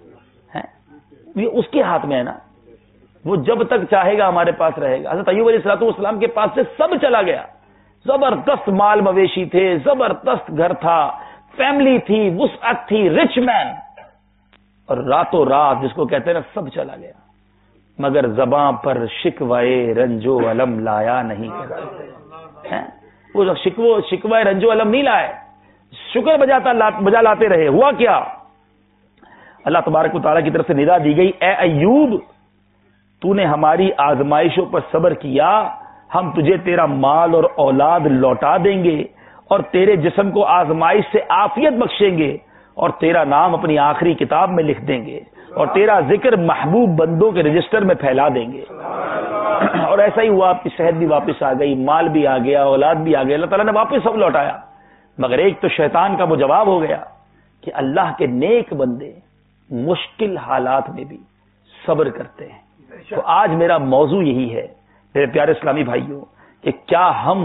یہ اس کے ہاتھ میں ہے نا، وہ جب تک چاہے گا ہمارے پاس رہے گا. حضرت ایوب علیہ الصلوۃ والسلام کے پاس سے سب چلا گیا. زبردست مال مویشی تھے، زبردست گھر تھا، فیملی تھی، وسعت تھی، رچ مین، اور راتوں رات جس کو کہتے ہیں نا سب چلا گیا. مگر زباں پر شکوائے رنج و علم لایا نہیں کرتے. وہ شکوائے رنج و علم نہیں لائے، شکر بجا لاتے رہے. ہوا کیا؟ اللہ تبارک و تعالیٰ کی طرف سے ندا دی گئی، اے ایوب تو نے ہماری آزمائشوں پر صبر کیا، ہم تجھے تیرا مال اور اولاد لوٹا دیں گے اور تیرے جسم کو آزمائش سے عافیت بخشیں گے اور تیرا نام اپنی آخری کتاب میں لکھ دیں گے اور تیرا ذکر محبوب بندوں کے رجسٹر میں پھیلا دیں گے. اور ایسا ہی ہوا، آپ کی صحت بھی واپس آ گئی، مال بھی آ گیا، اولاد بھی آ گیا. اللہ تعالیٰ نے واپس سب لوٹایا. مگر ایک تو شیطان کا وہ جواب ہو گیا کہ اللہ کے نیک بندے مشکل حالات میں بھی صبر کرتے ہیں. تو آج میرا موضوع یہی ہے میرے پیارے اسلامی بھائیوں کہ کیا ہم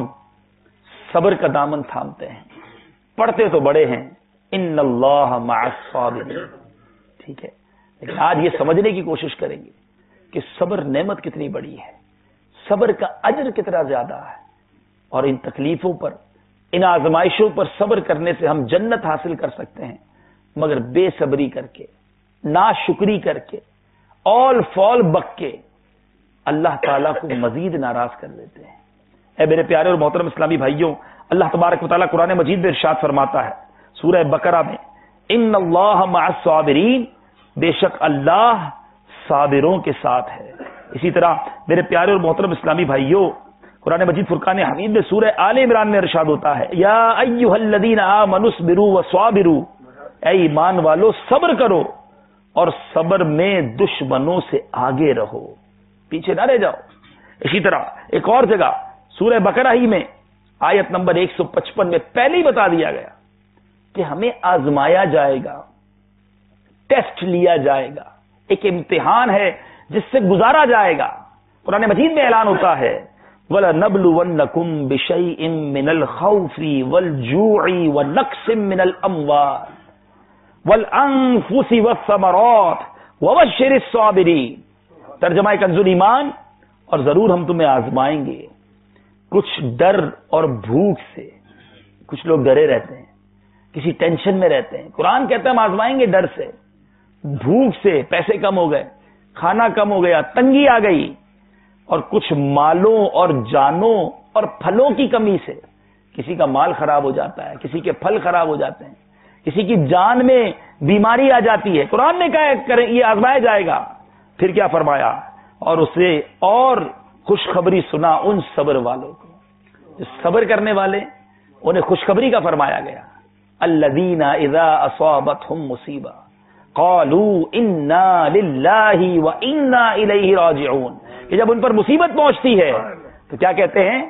صبر کا دامن تھامتے ہیں؟ پڑھتے تو بڑے ہیں ان اللہ مع الصابرین، ٹھیک ہے، لیکن آج یہ سمجھنے کی کوشش کریں گے کہ صبر نعمت کتنی بڑی ہے، صبر کا اجر کتنا زیادہ ہے، اور ان تکلیفوں پر، ان آزمائشوں پر صبر کرنے سے ہم جنت حاصل کر سکتے ہیں. مگر بے صبری کر کے، ناشکری کر کے، اول فول بک کے اللہ تعالیٰ کو مزید ناراض کر دیتے ہیں. اے میرے پیارے اور محترم اسلامی بھائیوں، اللہ تبارک و تعالیٰ قرآن مجید میں ارشاد فرماتا ہے سورہ بقرہ میں، ان اللہ مع الصابرین، بے شک اللہ صابروں کے ساتھ ہے. اسی طرح میرے پیارے اور محترم اسلامی بھائیوں، قرآن مجید فرقان حمید میں سورہ آل عمران میں ارشاد ہوتا ہے، یا ایھا الذین آمنوا اصبروا وصابروا، اے ایمان والو صبر کرو اور صبر میں دشمنوں سے آگے رہو، پیچھے نہ رہ جاؤ. اسی طرح ایک اور جگہ سورہ بقرہ ہی میں آیت نمبر 155 میں پہلے ہی بتا دیا گیا کہ ہمیں آزمایا جائے گا، ٹیسٹ لیا جائے گا، ایک امتحان ہے جس سے گزارا جائے گا. قرآن مجید میں اعلان ہوتا ہے، وَلَنَبْلُوَنَّكُمْ بِشَيْءٍ مِّنَ الْخَوْفِ وَالْجُوعِ وَنَقْصٍ مِّنَ الْأَمْوَالِ وَالْأَنفُسِ وَالثَّمَرَاتِ وَبَشِّرِ الصَّابِرِينَ. ترجمہ کنز ایمان، اور ضرور ہم تمہیں آزمائیں گے کچھ ڈر اور بھوک سے. کچھ لوگ ڈرے رہتے ہیں، کسی ٹینشن میں رہتے ہیں. قرآن کہتا ہے ہم آزمائیں گے ڈر سے، بھوک سے، پیسے کم ہو گئے، کھانا کم ہو گیا، تنگی آ گئی، اور کچھ مالوں اور جانوں اور پھلوں کی کمی سے. کسی کا مال خراب ہو جاتا ہے، کسی کے پھل خراب ہو جاتے ہیں، کسی کی جان میں بیماری آ جاتی ہے. قرآن نے کہا یہ آزمایا جائے گا. پھر کیا فرمایا؟ اور اسے اور خوشخبری سنا ان صبر والوں کو، جو صبر کرنے والے انہیں خوشخبری کا فرمایا گیا. الذین اذا اصابتهم مصیبہ قالوا انا للہ وانا الیہ راجعون، کہ جب ان پر مصیبت پہنچتی ہے تو کیا کہتے ہیں؟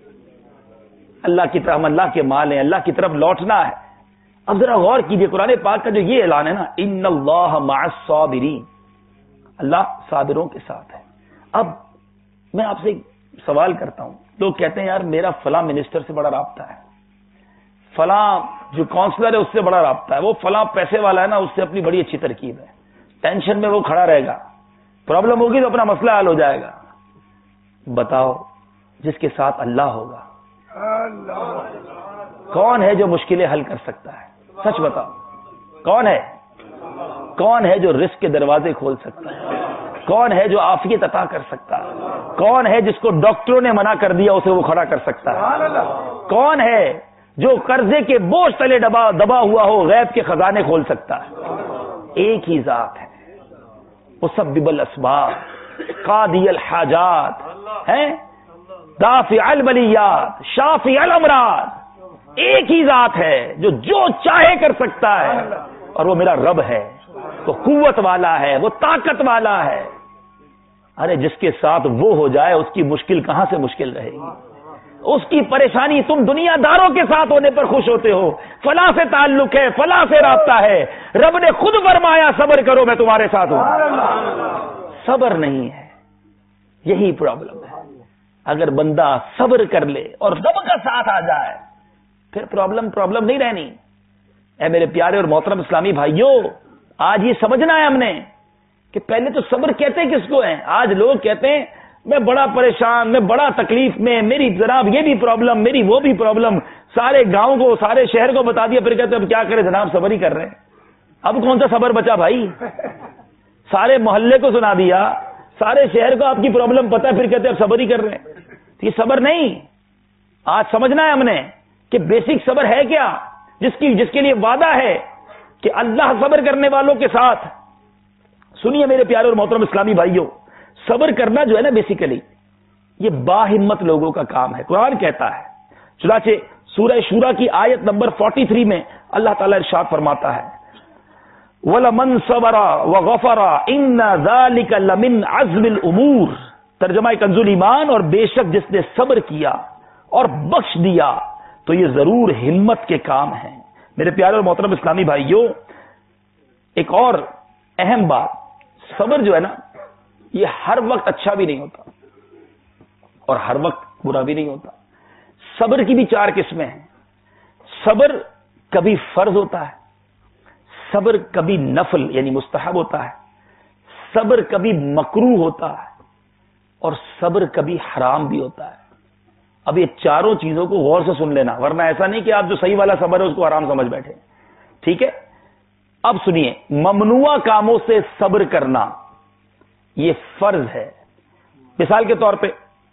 اللہ کی طرف، ہم اللہ کے مال ہیں، اللہ کی طرف لوٹنا ہے. اب ذرا غور کیجئے قرآن پاک کا جو یہ اعلان ہے نا، ان اللہ مع الصابرین، اللہ صابروں کے ساتھ ہے. اب میں آپ سے ایک سوال کرتا ہوں. لوگ کہتے ہیں یار میرا فلاں منسٹر سے بڑا رابطہ ہے، فلاں جو کونسلر ہے اس سے بڑا رابطہ ہے، وہ فلاں پیسے والا ہے نا، اس سے اپنی بڑی اچھی ترکیب ہے، ٹینشن میں وہ کھڑا رہے گا، پرابلم ہوگی تو اپنا مسئلہ حل ہو جائے گا. بتاؤ جس کے ساتھ اللہ ہوگا کون ہے جو مشکلیں حل کر سکتا ہے؟ سچ بتاؤ. کون ہے جو رزق کے دروازے کھول سکتا ہے؟ کون ہے جو عافیت عطا کر سکتا ہے؟ کون ہے جس کو ڈاکٹروں نے منع کر دیا اسے وہ کھڑا کر سکتا ہے؟ کون ہے جو قرضے کے بوجھ تلے دبا ہوا ہو غیب کے خزانے کھول سکتا ہے؟ ایک ہی ذات ہے، مسبب الاسباب، قاضی الحاجات، ہے دافع البلیات، شافی الامراض۔ ایک ہی ذات ہے جو چاہے کر سکتا ہے، اور وہ میرا رب ہے، وہ قوت والا ہے، وہ طاقت والا ہے۔ ارے جس کے ساتھ وہ ہو جائے اس کی مشکل کہاں سے مشکل رہے گی؟ اس کی پریشانی تم دنیا داروں کے ساتھ ہونے پر خوش ہوتے ہو، فلاں سے تعلق ہے، فلاں سے رابطہ ہے، رب نے خود فرمایا صبر کرو میں تمہارے ساتھ ہوں۔ صبر نہیں ہے، یہی پرابلم ہے۔ اگر بندہ صبر کر لے اور رب کا ساتھ آ جائے پھر پرابلم نہیں رہنی۔ اے میرے پیارے اور محترم اسلامی بھائیوں، آج یہ سمجھنا ہے ہم نے کہ پہلے تو صبر کہتے کس کو ہیں؟ آج لوگ کہتے ہیں میں بڑا پریشان، میں بڑا تکلیف میں، میری جناب یہ بھی پرابلم، میری وہ بھی پرابلم، سارے گاؤں کو سارے شہر کو بتا دیا، پھر کہتے اب کیا کریں جناب صبر ہی کر رہے ہیں۔ اب کون سا صبر بچا بھائی؟ سارے محلے کو سنا دیا، سارے شہر کو آپ کی پرابلم پتا ہے، پھر کہتے اب صبر ہی کر رہے ہیں۔ یہ صبر نہیں۔ آج سمجھنا ہے ہم نے کہ بیسک صبر ہے کیا، جس کے لیے وعدہ ہے کہ اللہ صبر کرنے والوں کے ساتھ۔ سنیے میرے پیارے اور محترم اسلامی بھائیوں، صبر کرنا جو ہے نا بیسیکلی یہ باہمت لوگوں کا کام ہے۔ قرآن کہتا ہے، چنانچہ سورہ شورى کی آیت نمبر 43 میں اللہ تعالیٰ ارشاد فرماتا ہے وَلَمَنْ صَبَرَ وَغَفَرَ إِنَّ ذَلِكَ لَمِنْ عَزْمِ الْأُمُورِ۔ ترجمہ کنز ایمان، اور بے شک جس نے صبر کیا اور بخش دیا تو یہ ضرور ہمت کے کام ہیں۔ میرے پیارے اور محترم اسلامی بھائیوں، ایک اور اہم بات، صبر جو ہے نا یہ ہر وقت اچھا بھی نہیں ہوتا اور ہر وقت برا بھی نہیں ہوتا۔ صبر کی بھی 4 قسمیں ہیں۔ صبر کبھی فرض ہوتا ہے، صبر کبھی نفل یعنی مستحب ہوتا ہے، صبر کبھی مکروہ ہوتا ہے، اور صبر کبھی حرام بھی ہوتا ہے۔ اب یہ چاروں چیزوں کو غور سے سن لینا، ورنہ ایسا نہیں کہ آپ جو صحیح والا صبر ہے اس کو حرام سمجھ بیٹھے۔ ٹھیک ہے، اب سنیے، ممنوع کاموں سے صبر کرنا یہ فرض ہے۔ مثال کے طور پہ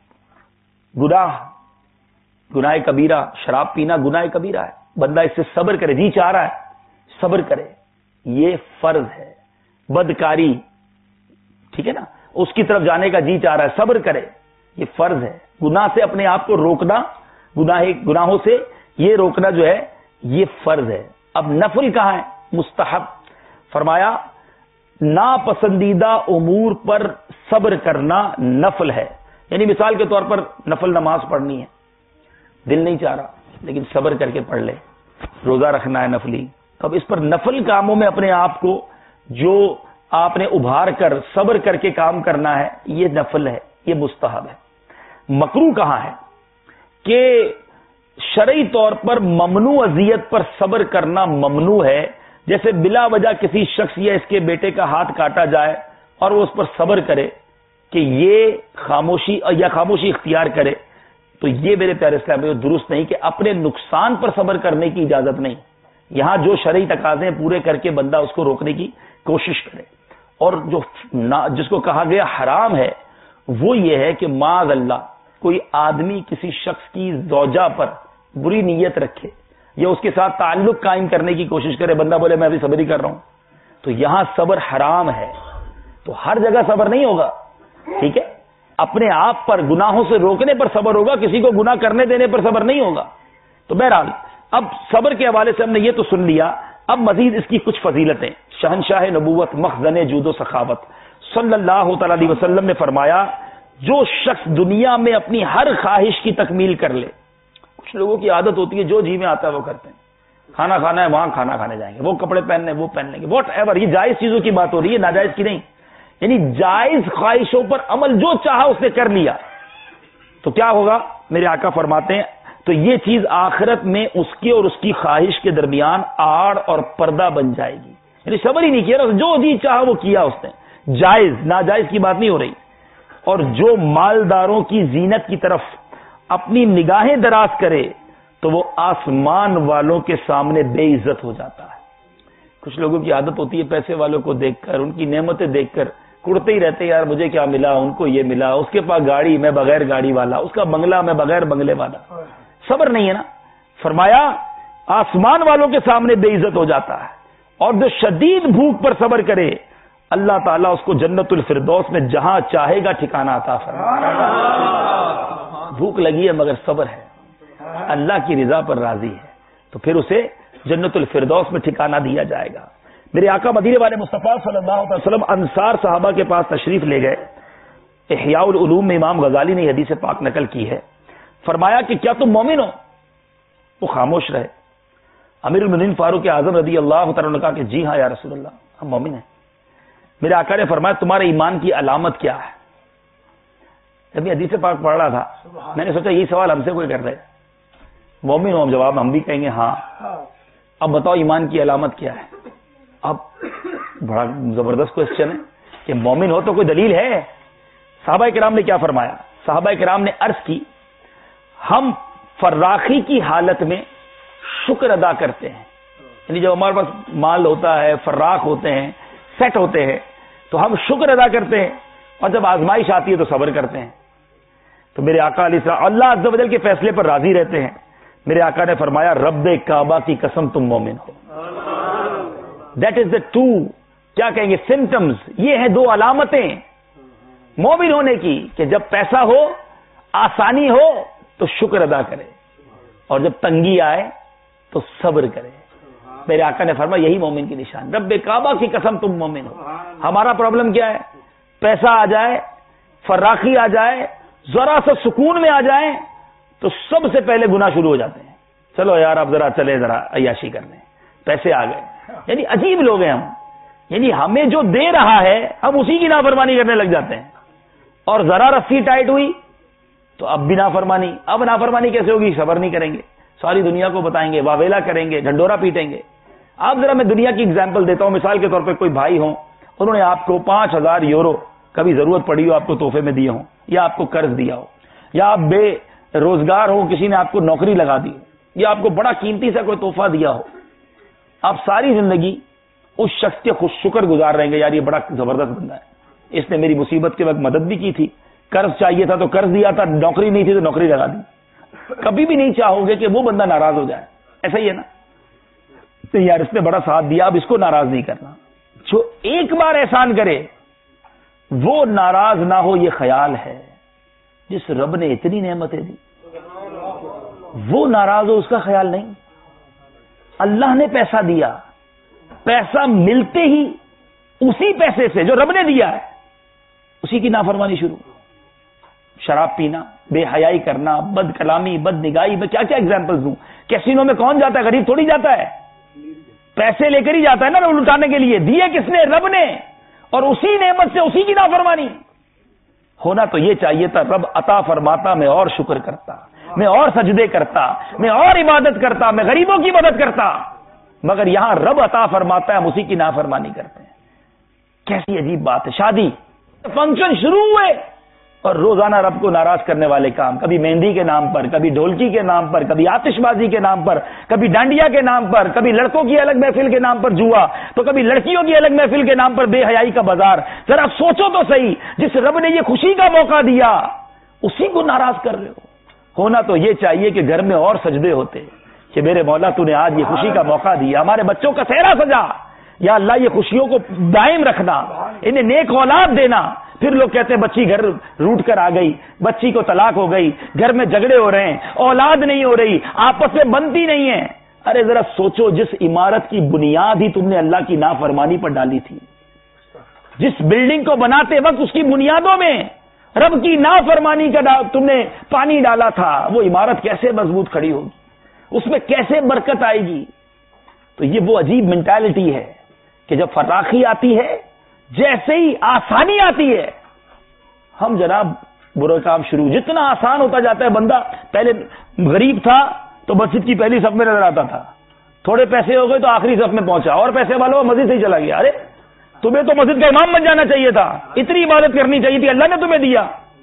گناہ کبیرہ، شراب پینا گناہ کبیرہ ہے، بندہ اس سے صبر کرے، جی چاہ رہا ہے صبر کرے، یہ فرض ہے۔ بدکاری، ٹھیک ہے نا، اس کی طرف جانے کا جی چاہ رہا ہے، صبر کرے، یہ فرض ہے۔ گناہ سے اپنے آپ کو روکنا، گناہوں سے یہ روکنا جو ہے یہ فرض ہے۔ اب نفل کہاں ہے؟ مستحب۔ فرمایا ناپسندیدہ امور پر صبر کرنا نفل ہے، یعنی مثال کے طور پر نفل نماز پڑھنی ہے، دل نہیں چاہ رہا لیکن صبر کر کے پڑھ لے، روزہ رکھنا ہے نفلی، تو اب اس پر نفل کاموں میں اپنے آپ کو جو آپ نے ابھار کر صبر کر کے کام کرنا ہے یہ نفل ہے، یہ مستحب ہے۔ مکروہ کہاں ہے کہ شرعی طور پر ممنوع اذیت پر صبر کرنا ممنوع ہے، جیسے بلا وجہ کسی شخص یا اس کے بیٹے کا ہاتھ کاٹا جائے اور وہ اس پر صبر کرے کہ یہ خاموشی اختیار کرے، تو یہ میرے پیارے اسلامیوں درست نہیں کہ اپنے نقصان پر صبر کرنے کی اجازت نہیں۔ یہاں جو شرعی تقاضے پورے کر کے بندہ اس کو روکنے کی کوشش کرے، اور جس کو کہا گیا حرام ہے وہ یہ ہے کہ معاذ اللہ کوئی آدمی کسی شخص کی زوجہ پر بری نیت رکھے یا اس کے ساتھ تعلق قائم کرنے کی کوشش کرے، بندہ بولے میں ابھی صبر ہی کر رہا ہوں، تو یہاں صبر حرام ہے۔ تو ہر جگہ صبر نہیں ہوگا، ٹھیک ہے، اپنے آپ پر گناہوں سے روکنے پر صبر ہوگا، کسی کو گناہ کرنے دینے پر صبر نہیں ہوگا۔ تو بہرحال اب صبر کے حوالے سے ہم نے یہ تو سن لیا، اب مزید اس کی کچھ فضیلتیں۔ شہنشاہ نبوت مخزن جود و سخاوت صلی اللہ تعالی علیہ وسلم نے فرمایا جو شخص دنیا میں اپنی ہر خواہش کی تکمیل کر لے، کچھ لوگوں کی عادت ہوتی ہے جو جی میں آتا ہے وہ کرتے ہیں، کھانا کھانا ہے وہاں کھانا کھانے جائیں گے، وہ کپڑے پہننے وہ پہن لیں گے، واٹ ایور، یہ جائز چیزوں کی بات ہو رہی ہے، ناجائز کی نہیں، یعنی جائز خواہشوں پر عمل جو چاہا اس نے کر لیا، تو کیا ہوگا؟ میرے آقا فرماتے ہیں تو یہ چیز آخرت میں اس کی اور اس کی خواہش کے درمیان آڑ اور پردہ بن جائے گی، یعنی صبر ہی نہیں کیا، جو جی چاہا وہ کیا اس نے، جائز ناجائز کی بات نہیں ہو رہی۔ اور جو مالداروں کی زینت کی طرف اپنی نگاہیں دراز کرے تو وہ آسمان والوں کے سامنے بے عزت ہو جاتا ہے۔ کچھ لوگوں کی عادت ہوتی ہے پیسے والوں کو دیکھ کر، ان کی نعمتیں دیکھ کر کڑتے ہی رہتے، یار مجھے کیا ملا، ان کو یہ ملا، اس کے پاس گاڑی میں بغیر گاڑی والا، اس کا بنگلہ میں بغیر بنگلے والا. صبر نہیں ہے نا. فرمایا آسمان والوں کے سامنے بے عزت ہو جاتا ہے، اور جو شدید بھوک پر صبر کرے اللہ تعالیٰ اس کو جنت الفردوس میں جہاں چاہے گا ٹھکانہ عطا فرمائے. بھوک لگی ہے مگر صبر ہے، اللہ کی رضا پر راضی ہے، تو پھر اسے جنت الفردوس میں ٹھکانہ دیا جائے گا. میرے آقا مدینے والے مصطفیٰ صلی اللہ علیہ وسلم انصار صحابہ کے پاس تشریف لے گئے. احیاء العلوم میں امام غزالی نے حدیث پاک نقل کی ہے. فرمایا کہ کیا تم مومن ہو؟ وہ خاموش رہے. امیر المومنین فاروق اعظم رضی اللہ تعالیٰ نے کہا کہ جی ہاں یا رسول اللہ، ہم مومن ہیں. میرے آقا نے فرمایا تمہارے ایمان کی علامت کیا ہے؟ جب میں حدیث پاک پڑھ رہا تھا میں نے سوچا یہی سوال ہم سے کوئی کر رہے. مومن ہو، جواب ہم بھی کہیں گے ہاں. اب بتاؤ ایمان کی علامت کیا ہے؟ اب بڑا زبردست کوشچن ہے کہ مومن ہو تو کوئی دلیل ہے. صحابہ کرام نے کیا فرمایا؟ صحابہ کرام نے عرض کی ہم فراخی کی حالت میں شکر ادا کرتے ہیں. یعنی جب ہمارے پاس مال ہوتا ہے، فراخ ہوتے ہیں، سیٹ ہوتے ہیں، تو ہم شکر ادا کرتے ہیں، اور جب آزمائش آتی ہے تو صبر کرتے ہیں. تو میرے آقا علیہ السلام اللہ عز و جل کے فیصلے پر راضی رہتے ہیں. میرے آقا نے فرمایا رب کعبہ کی قسم تم مومن ہو. دیٹ از دا ٹو کیا کہیں گے سمٹمز. یہ ہیں دو علامتیں مومن ہونے کی کہ جب پیسہ ہو، آسانی ہو تو شکر ادا کرے، اور جب تنگی آئے تو صبر کرے. میرے آقا نے فرمایا یہی مومن کی نشان. رب کعبہ کی قسم تم مومن ہو. ہمارا پرابلم کیا ہے؟ پیسہ آ جائے، فراخی آ جائے، ذرا سا سکون میں آ جائیں تو سب سے پہلے گناہ شروع ہو جاتے ہیں. چلو یار اب ذرا چلے ذرا عیاشی کرنے، پیسے آ گئے. یعنی عجیب لوگ ہیں ہم. یعنی ہمیں جو دے رہا ہے ہم اسی کی نافرمانی کرنے لگ جاتے ہیں، اور ذرا رسی ٹائٹ ہوئی تو اب بھی نافرمانی. اب نافرمانی کیسے ہوگی؟ صبر نہیں کریں گے، ساری دنیا کو بتائیں گے، واویلا کریں گے، ڈھنڈورا پیٹیں گے. آپ ذرا میں دنیا کی اگزامپل دیتا ہوں. مثال کے طور پہ کوئی بھائی ہوں، انہوں نے آپ کو 5,000 یورو کبھی ضرورت پڑی ہو آپ کو تحفے میں دیے ہوں، یا آپ کو قرض دیا ہو، یا آپ بے روزگار ہو، کسی نے آپ کو نوکری لگا دی، یا آپ کو بڑا قیمتی سا کوئی تحفہ دیا ہو. آپ ساری زندگی اس شخص کے خوش شکر گزار رہیں گے، یار یہ بڑا زبردست بندہ ہے، اس نے میری مصیبت کے وقت مدد بھی کی تھی، قرض چاہیے تھا تو قرض دیا تھا، نوکری نہیں تھی تو نوکری لگا دی. کبھی بھی نہیں چاہو گے کہ وہ بندہ ناراض ہو جائے. ایسا ہی ہے نا، تو یار اس نے بڑا ساتھ دیا، اب اس کو ناراض نہیں کرنا. جو ایک بار احسان کرے وہ ناراض نہ ہو، یہ خیال ہے. جس رب نے اتنی نعمتیں دی وہ ناراض ہو، اس کا خیال نہیں. اللہ نے پیسہ دیا، پیسہ ملتے ہی اسی پیسے سے جو رب نے دیا ہے اسی کی نافرمانی شروع. شراب پینا، بے حیائی کرنا، بد کلامی، بد نگاہی. میں کیا کیا ایگزامپلز دوں. کیسینو میں کون جاتا ہے؟ غریب تھوڑی جاتا ہے، پیسے لے کر ہی جاتا ہے نا لٹانے کے لیے. دیے کس نے؟ رب نے. اور اسی نعمت سے اسی کی نافرمانی. ہونا تو یہ چاہیے تھا رب عطا فرماتا میں اور شکر کرتا، میں اور سجدے کرتا، میں اور عبادت کرتا، میں غریبوں کی مدد کرتا. مگر یہاں رب عطا فرماتا ہے، ہم اسی کی نافرمانی کرتے ہیں. کیسی عجیب بات ہے. شادی فنکشن شروع ہوئے اور روزانہ رب کو ناراض کرنے والے کام. کبھی مہندی کے نام پر، کبھی ڈھولکی کے نام پر، کبھی آتش بازی کے نام پر، کبھی ڈانڈیا کے نام پر، کبھی لڑکوں کی الگ محفل کے نام پر جوا، تو کبھی لڑکیوں کی الگ محفل کے نام پر بے حیائی کا بازار. ذرا سوچو تو صحیح، جس رب نے یہ خوشی کا موقع دیا اسی کو ناراض کر رہے ہو. ہونا تو یہ چاہیے کہ گھر میں اور سجدے ہوتے کہ میرے مولا تو نے آج یہ خوشی کا موقع دیا، ہمارے بچوں کا چہرہ سجا، یا اللہ یہ خوشیوں کو دائم رکھنا، انہیں نیک اولاد دینا. پھر لوگ کہتے ہیں بچی گھر روٹ کر آ گئی، بچی کو طلاق ہو گئی، گھر میں جھگڑے ہو رہے ہیں، اولاد نہیں ہو رہی، آپس میں بنتی نہیں ہے. ارے ذرا سوچو، جس عمارت کی بنیاد ہی تم نے اللہ کی نافرمانی پر ڈالی تھی، جس بلڈنگ کو بناتے وقت اس کی بنیادوں میں رب کی نافرمانی کا تم نے پانی ڈالا تھا، وہ عمارت کیسے مضبوط کھڑی ہوگی؟ اس میں کیسے برکت آئے گی؟ تو یہ وہ عجیب مینٹالٹی ہے کہ جب فراخی آتی ہے، جیسے ہی آسانی آتی ہے، ہم جناب برے کام شروع. جتنا آسان ہوتا جاتا ہے، بندہ پہلے غریب تھا تو مسجد کی پہلی صف میں نظر آتا تھا، تھوڑے پیسے ہو گئے تو آخری صف میں پہنچا، اور پیسے والوں مسجد سے ہی چلا گیا. ارے تمہیں تو مسجد کا امام بن جانا چاہیے تھا، اتنی عبادت کرنی چاہیے تھی، اللہ نے تمہیں دیا.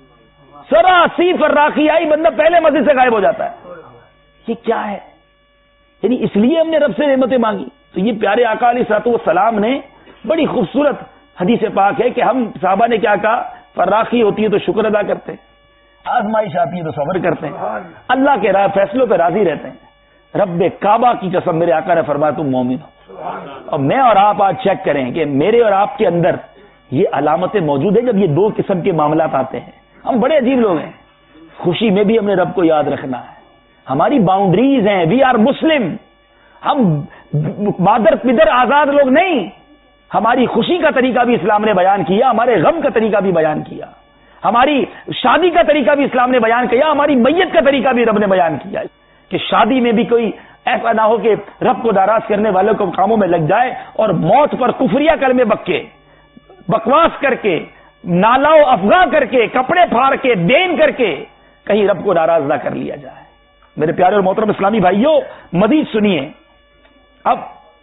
ذرا سی فراخی آئی، بندہ پہلے مسجد سے غائب ہو جاتا ہے. یہ کیا ہے؟ یعنی اس لیے ہم نے رب سے نعمتیں مانگی. تو یہ پیارے آقا علیہ الصلوۃ والسلام نے بڑی خوبصورت حدیث پاک ہے کہ ہم صحابہ نے کیا کہا، فراخی ہوتی ہے تو شکر ادا کرتے ہیں، آزمائش آتی ہے تو صبر کرتے ہیں، اللہ کے فیصلوں پہ راضی رہتے ہیں۔ رب کعبہ کی قسم میرے آقا نے فرمایا تم مومن ہو، اور میں اور آپ آج چیک کریں کہ میرے اور آپ کے اندر یہ علامتیں موجود ہیں جب یہ دو قسم کے معاملات آتے ہیں۔ ہم بڑے عجیب لوگ ہیں، خوشی میں بھی ہم نے رب کو یاد رکھنا ہے، ہماری باؤنڈریز ہیں، وی آر مسلم، ہم مادر پدر آزاد لوگ نہیں۔ ہماری خوشی کا طریقہ بھی اسلام نے بیان کیا، ہمارے غم کا طریقہ بھی بیان کیا، ہماری شادی کا طریقہ بھی اسلام نے بیان کیا، ہماری میت کا طریقہ بھی رب نے بیان کیا کہ شادی میں بھی کوئی ایسا نہ ہو کہ رب کو ناراض کرنے والوں کو کاموں میں لگ جائے اور موت پر کفریہ کلمے بکے بکواس کر کے نالا و افغاں کر کے کپڑے پھاڑ کے دین کر کے کہیں رب کو ناراض نہ کر لیا جائے۔ میرے پیارے اور محترم اسلامی بھائیوں، مزید سنیے اب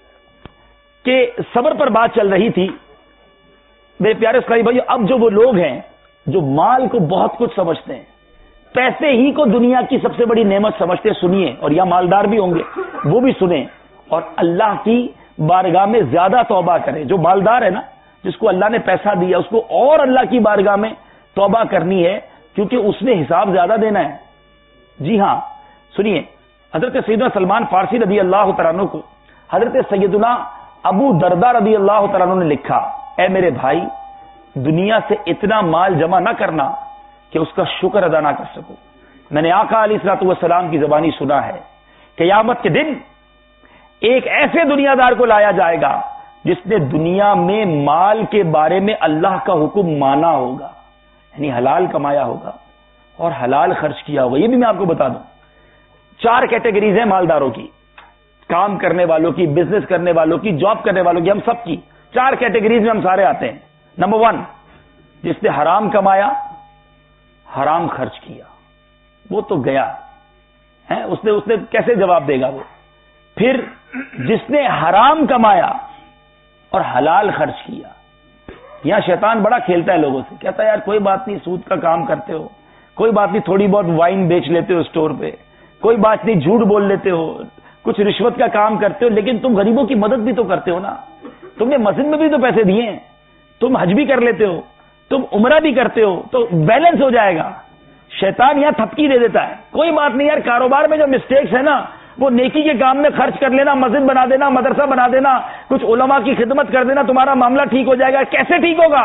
کہ صبر پر بات چل رہی تھی۔ میرے پیارے اسلامی بھائیوں، اب جو وہ لوگ ہیں جو مال کو بہت کچھ سمجھتے ہیں، پیسے ہی کو دنیا کی سب سے بڑی نعمت سمجھتے، سنیے، اور یا مالدار بھی ہوں گے وہ بھی سنیں اور اللہ کی بارگاہ میں زیادہ توبہ کریں۔ جو مالدار ہے نا، جس کو اللہ نے پیسہ دیا، اس کو اور اللہ کی بارگاہ میں توبہ کرنی ہے، کیونکہ اس نے حساب زیادہ دینا ہے۔ جی ہاں، سنیے، حضرت سیدنا سلمان فارسی رضی اللہ تعالیٰ عنہ کو حضرت سیدنا ابو درداء رضی اللہ تعالیٰ عنہ نے لکھا، اے میرے بھائی، دنیا سے اتنا مال جمع نہ کرنا کہ اس کا شکر ادا نہ کر سکو۔ میں نے آقا علیہ الصلوۃ والسلام کی زبانی سنا ہے، قیامت کے دن ایک ایسے دنیا دار کو لایا جائے گا جس نے دنیا میں مال کے بارے میں اللہ کا حکم مانا ہوگا، یعنی حلال کمایا ہوگا اور حلال خرچ کیا ہوگا۔ یہ بھی میں آپ کو بتا دوں، 4 کیٹیگریز ہیں مالداروں کی، کام کرنے والوں کی، بزنس کرنے والوں کی، جاب کرنے والوں کی، ہم سب کی 4 کیٹیگریز میں ہم سارے آتے ہیں۔ نمبر 1، جس نے حرام کمایا، حرام خرچ کیا، وہ تو گیا ہے، اس نے کیسے جواب دے گا وہ؟ پھر جس نے حرام کمایا اور حلال خرچ کیا، یہاں شیطان بڑا کھیلتا ہے لوگوں سے، کہتا ہے یار کوئی بات نہیں، سود کا کام کرتے ہو، کوئی بات نہیں، تھوڑی بہت وائن بیچ لیتے ہو اسٹور پہ، کوئی بات نہیں، جھوٹ بول لیتے ہو، کچھ رشوت کا کام کرتے ہو، لیکن تم غریبوں کی مدد بھی تو کرتے ہو نا، تم نے مسجد میں بھی تو پیسے دیے ہیں، تم حج بھی کر لیتے ہو، تم عمرہ بھی کرتے ہو، تو بیلنس ہو جائے گا۔ شیطان یہاں تھپکی دے دیتا ہے، کوئی بات نہیں یار، کاروبار میں جو مسٹیکس ہے نا وہ نیکی کے کام میں خرچ کر لینا، مسجد بنا دینا، مدرسہ بنا دینا، کچھ علماء کی خدمت کر دینا، تمہارا معاملہ ٹھیک ہو جائے گا۔ کیسے ٹھیک ہوگا؟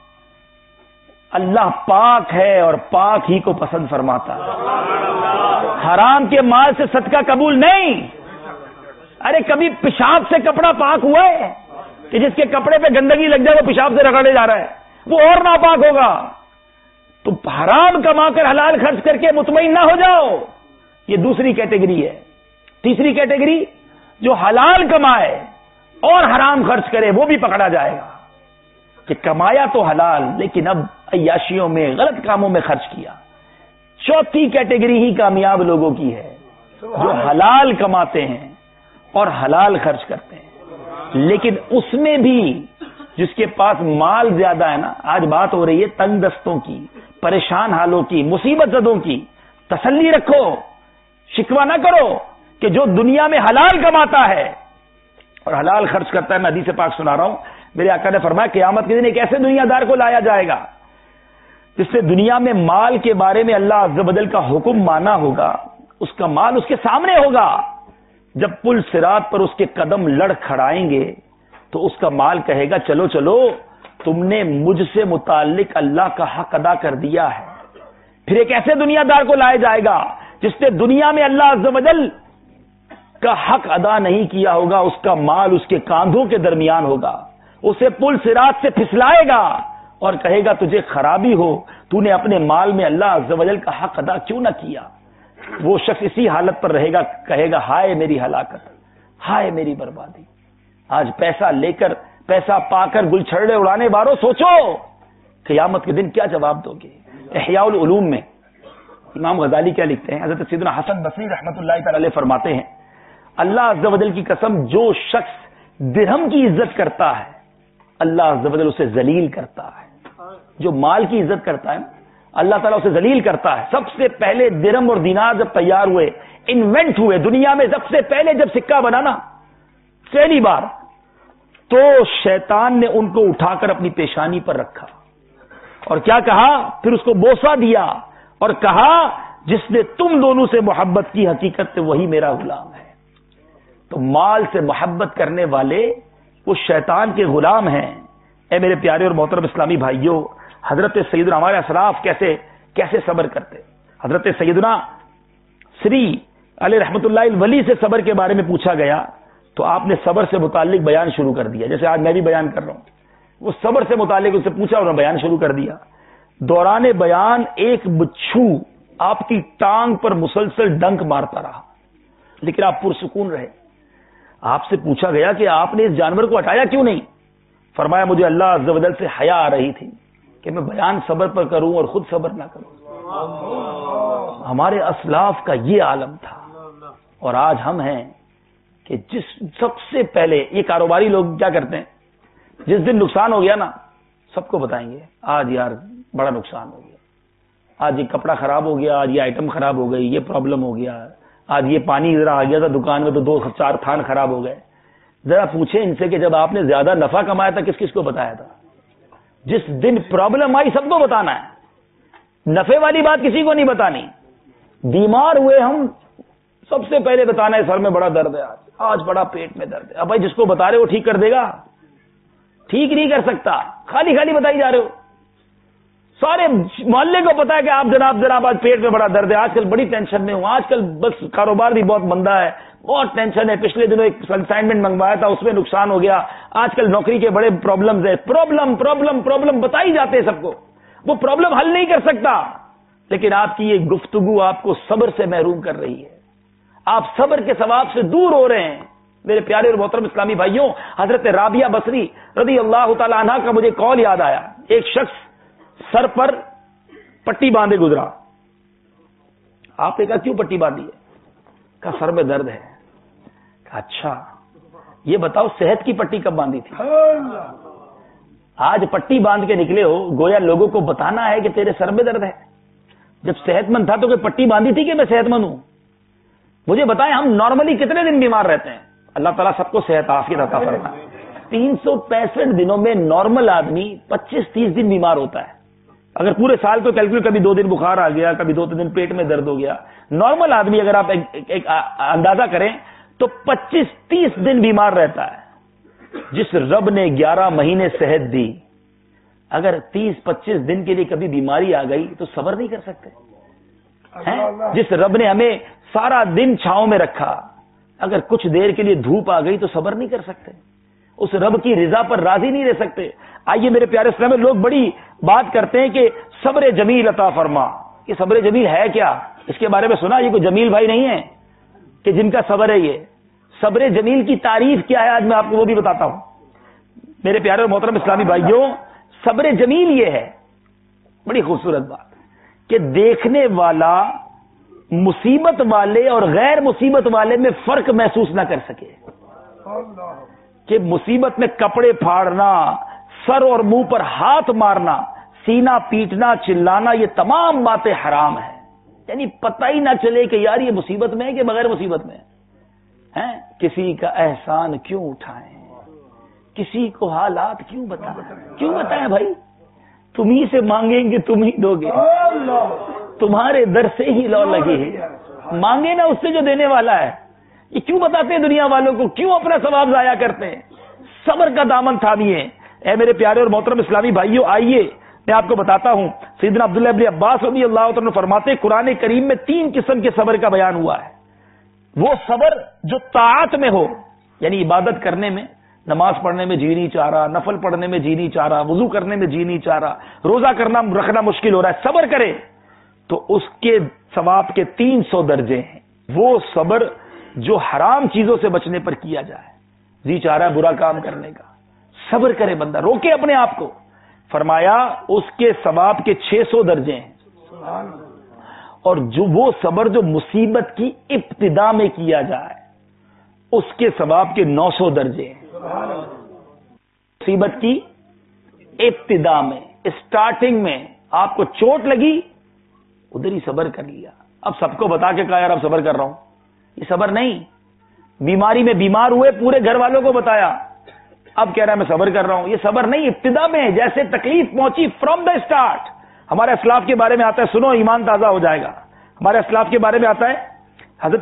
اللہ پاک ہے اور پاک ہی کو پسند فرماتا ہے۔ حرام کے مال سے صدقہ قبول نہیں۔ ارے کبھی پیشاب سے کپڑا پاک ہوا ہے کہ جس کے کپڑے پہ گندگی لگ جائے وہ پیشاب سے رگڑے جا رہا ہے، وہ اور ناپاک ہوگا۔ تو حرام کما کر حلال خرچ کر کے مطمئن نہ ہو جاؤ، یہ دوسری کیٹیگری ہے۔ تیسری کیٹیگری، جو حلال کمائے اور حرام خرچ کرے، وہ بھی پکڑا جائے گا کہ کمایا تو حلال لیکن اب عیاشیوں میں، غلط کاموں میں خرچ کیا۔ چوتھی کیٹیگری ہی کامیاب لوگوں کی ہے، جو حلال کماتے ہیں اور حلال خرچ کرتے ہیں، لیکن اس میں بھی جس کے پاس مال زیادہ ہے نا، آج بات ہو رہی ہے تنگ دستوں کی، پریشان حالوں کی، مصیبت زدوں کی، تسلی رکھو، شکوہ نہ کرو کہ جو دنیا میں حلال کماتا ہے اور حلال خرچ کرتا ہے، میں حدیث پاک سنا رہا ہوں، میرے آقا نے فرمایا قیامت کے دن ایک ایسے دنیا دار کو لایا جائے گا جس سے دنیا میں مال کے بارے میں اللہ عز و جل کا حکم مانا ہوگا، اس کا مال اس کے سامنے ہوگا، جب پل صراط پر اس کے قدم لڑ کھڑائیں گے تو اس کا مال کہے گا چلو چلو، تم نے مجھ سے متعلق اللہ کا حق ادا کر دیا ہے۔ پھر ایک ایسے دنیا دار کو لایا جائے گا جس نے دنیا میں اللہ عز و جل کا حق ادا نہیں کیا ہوگا، اس کا مال اس کے کاندھوں کے درمیان ہوگا، اسے پل صراط سے پھسلائے گا اور کہے گا تجھے خرابی ہو، تو نے اپنے مال میں اللہ عز و جل کا حق ادا کیوں نہ کیا۔ وہ شخص اسی حالت پر رہے گا، کہے گا ہائے میری ہلاکت، ہائے میری بربادی۔ آج پیسہ لے کر، پیسہ پا کر گل چھڑے اڑانے والوں، سوچو قیامت کے دن کیا جواب دو گے۔ احیاء العلوم میں امام غزالی کیا لکھتے ہیں، حضرت سیدنا حسن بصری رحمۃ اللہ تعالی علیہ فرماتے ہیں، اللہ عز و جل کی قسم، جو شخص درہم کی عزت کرتا ہے اللہ عز و جل اسے ذلیل کرتا ہے۔ جو مال کی عزت کرتا ہے اللہ تعالیٰ اسے ذلیل کرتا ہے۔ سب سے پہلے درہم اور دینار جب تیار ہوئے، انوینٹ ہوئے دنیا میں، سب سے پہلے جب سکہ بنا نا، पहली बार तो शैतान ने उनको उठाकर अपनी पेशानी पर रखा और क्या कहा, फिर उसको बोसा दिया और कहा जिसने तुम दोनों से मोहब्बत की हकीकत से वही मेरा गुलाम है। तो माल से मोहब्बत करने वाले वो शैतान के गुलाम हैं। ए मेरे प्यारे और मोहतरम इस्लामी भाइयों, हजरत सैयदना हमारे असलाफ कैसे कैसे सब्र करते। हजरत सैयदना श्री अली रहमतुल्लाह वली से सब्र के बारे में पूछा गया तो आपने सब्र से मुताल्लिक बयान शुरू कर दिया, जैसे आज मैं भी बयान कर रहा हूं। वो सब्र से मुताल्लिक उससे पूछा, उन्होंने बयान शुरू कर दिया। दौरान बयान एक बिच्छू आपकी टांग पर मुसलसल डंक मारता रहा, लेकिन आप पुरसुकून रहे। आपसे पूछा गया कि आपने इस जानवर को हटाया क्यों नहीं? फरमाया मुझे अल्लाह अज़्ज़ व जल से हया आ रही थी कि मैं बयान सब्र पर करूं और खुद सब्र ना करूं। हमारे असलाफ का ये आलम था और आज हम हैं कि जिस सबसे पहले ये कारोबारी लोग क्या करते हैं, जिस दिन नुकसान हो गया ना सबको बताएंगे, आज यार बड़ा नुकसान हो गया, आज ये कपड़ा खराब हो गया, आज ये आइटम खराब हो गई, ये प्रॉब्लम हो गया, आज ये पानी इधर आ गया था दुकान में तो 2-4 थान खराब हो गए। जरा पूछे इनसे कि जब आपने ज्यादा नफा कमाया था किस किस को बताया था? जिस दिन प्रॉब्लम आई सबको बताना है, नफे वाली बात किसी को नहीं बतानी। बीमार हुए हम सबसे पहले बताना है सर में बड़ा दर्द है, आज बड़ा पेट में दर्द है। अब भाई जिसको बता रहे हो ठीक कर देगा? ठीक नहीं कर सकता, खाली खाली बताई जा रहे हो। सारे मोहल्ले को पता है कि आप जनाब आज पेट में बड़ा दर्द है, आजकल बड़ी टेंशन में हूं, आजकल बस कारोबार भी बहुत मंदा है, बहुत टेंशन है, पिछले दिनों एक असाइनमेंट मंगवाया था उसमें नुकसान हो गया, आजकल नौकरी के बड़े प्रॉब्लम्स है। प्रॉब्लम प्रॉब्लम प्रॉब्लम बताई जाते हैं सबको, वो प्रॉब्लम हल नहीं कर सकता। लेकिन आपकी ये गुफ्तगू आपको सब्र से महरूम कर रही है, आप सब्र के सवाब से दूर हो रहे हैं। मेरे प्यारे और मोहतरम इस्लामी भाइयों, हजरत राबिया बसरी रज़ी अल्लाह तआला अन्हा का मुझे कॉल याद आया। एक शख्स सर पर पट्टी बांधे गुजरा। आपने कहा क्यों पट्टी बांधी है? कहा सर में दर्द है। कहा अच्छा ये बताओ सेहत की पट्टी कब बांधी थी? आज पट्टी बांध के निकले हो, गोया लोगों को बताना है कि तेरे सर में दर्द है। जब सेहतमंद था तो कोई पट्टी बांधी थी कि मैं सेहतमंद हूं? मुझे बताएं हम नॉर्मली कितने दिन बीमार रहते हैं? अल्लाह ताला सबको सेहत आफियत अता फरमाए। 365 दिनों में नॉर्मल आदमी 25-30 दिन बीमार होता है। अगर पूरे साल को कैलकुलेट, कभी 2 दिन बुखार आ गया, कभी 2-3 दिन पेट में दर्द हो गया, नॉर्मल आदमी अगर आप एक अंदाजा करें तो 25-30 दिन बीमार रहता है। जिस रब ने 11 महीने सेहत दी, अगर 30-25 दिन के लिए कभी बीमारी आ गई तो सब्र नहीं कर सकते हैं? जिस रब ने हमें सारा दिन छांव में रखा, अगर कुछ देर के लिए धूप आ गई तो सब्र नहीं कर सकते? उस रब की रिजा पर राजी नहीं रह सकते? आइए मेरे प्यारे इस्लाम में लोग बड़ी बात करते हैं कि सब्र जमील अता फरमा। ये सब्र जमील है क्या? इसके बारे में सुना? ये कोई जमील भाई नहीं है कि जिनका सब्र है। ये सब्र जमील की तारीफ क्या है आज मैं आपको वो भी बताता हूं। मेरे प्यारे और मोहतरम इस्लामी भाइयों, सब्र जमील ये है, बड़ी खूबसूरत बात, कि देखने वाला मुसीबत वाले और गैर मुसीबत वाले में फर्क महसूस ना कर सके। कि मुसीबत में कपड़े फाड़ना, सर और मुंह पर हाथ मारना, सीना पीटना, चिल्लाना, ये तमाम बातें हराम है। यानी पता ही ना चले कि यार ये मुसीबत में है कि बगैर मुसीबत में है। किसी का एहसान क्यों उठाएं, किसी को हालात क्यों बताएं भाई? तुम ही से मांगेंगे तुम ही दोगे, तुम्हारे दर से ही लौ लगी है, मांगे ना उससे जो देने वाला है। ये क्यों बताते हैं दुनिया वालों को? क्यों अपना सवाब जाया करते हैं? सब्र का दामन थामिए। ऐ मेरे प्यारे और मोहतरम इस्लामी भाइयों, आइए मैं आपको बताता हूं। सैयदना अब्दुल्लाह इब्न अब्बास रज़ी अल्लाह तआला फरमाते, कुरान करीम में 3 किस्म के सब्र का बयान हुआ है। वो सब्र जो ताअत में हो, यानी इबादत करने में, नमाज पढ़ने में जी नहीं चाह रहा, नफल पढ़ने में जी नहीं चाह रहा, वुजू करने में जी नहीं चाह रहा, रोजा करना रखना मुश्किल हो रहा है, सब्र करे तो उसके सवाब के 300 दर्जे हैं। वो सब्र जो हराम चीजों से बचने पर किया जाए, जी चाह रहा है बुरा काम करने का, सब्र करे बंदा, रोके अपने आप को। फरमाया उसके सवाब के 600 दर्जे हैं। और जो वो सब्र जो मुसीबत की इब्तिदा में किया जाए, उसके सवाब के 900 दर्जे हैं। मुसीबत की इब्तिदा में, स्टार्टिंग में आपको चोट लगी, उधर ही सब्र कर लिया। अब सबको बता के कहा यार अब सब्र कर रहा हूं, ये सब्र नहीं। بیماری میں بیمار ہوئے، پورے گھر والوں کو بتایا، اب کہہ رہا ہے میں صبر کر رہا ہوں. یہ صبر نہیں، ابتدا میں ہے، جیسے تکلیف پہنچی فرام دا اسٹارٹ. ہمارے اسلاف کے بارے میں آتا ہے، سنو ایمان تازہ ہو جائے گا. ہمارے اسلاف کے بارے میں آتا ہے حضرت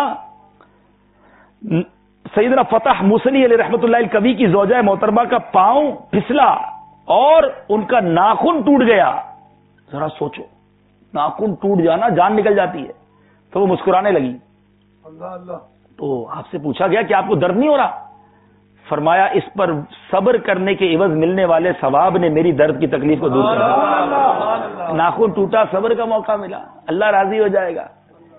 سیدنا فتح موسلی علیہ رحمۃ اللہ الکوی کی زوجہ محترمہ کا پاؤں پھسلا اور ان کا ناخن ٹوٹ گیا. ذرا سوچو، ناخن ٹوٹ جانا جان نکل جاتی ہے. تو وہ مسکرانے لگی. تو آپ سے پوچھا گیا کہ آپ کو درد نہیں ہو رہا؟ فرمایا اس پر صبر کرنے کے عوض ملنے والے ثواب نے میری درد کی تکلیف کو دور کر دیا. ناخن ٹوٹا، صبر کا موقع ملا، اللہ راضی ہو جائے گا.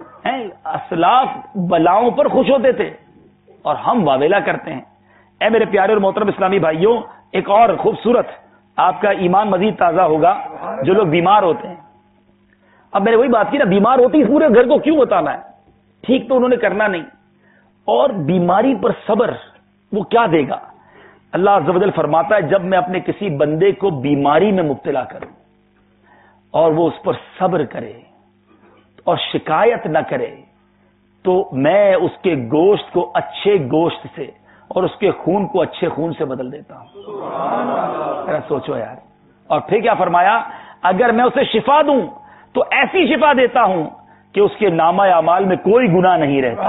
اسلاف بلاؤں پر خوش ہوتے تھے اور ہم واویلا کرتے ہیں. اے میرے پیارے اور محترم اسلامی بھائیوں، ایک اور خوبصورت، آپ کا ایمان مزید تازہ ہوگا جو لوگ بیمار ہوتے ہیں. اب میں نے وہی بات کی نا، بیمار ہوتی اس پورے گھر کو کیوں بتانا ہے؟ ٹھیک تو انہوں نے کرنا نہیں. اور بیماری پر صبر وہ کیا دے گا؟ اللہ عز و جل فرماتا ہے جب میں اپنے کسی بندے کو بیماری میں مبتلا کروں اور وہ اس پر صبر کرے اور شکایت نہ کرے تو میں اس کے گوشت کو اچھے گوشت سے اور اس کے خون کو اچھے خون سے بدل دیتا ہوں. ذرا سوچو یار. اور پھر کیا فرمایا؟ اگر میں اسے شفا دوں تو ایسی شفا دیتا ہوں کہ اس کے نامہ اعمال میں کوئی گناہ نہیں رہتا.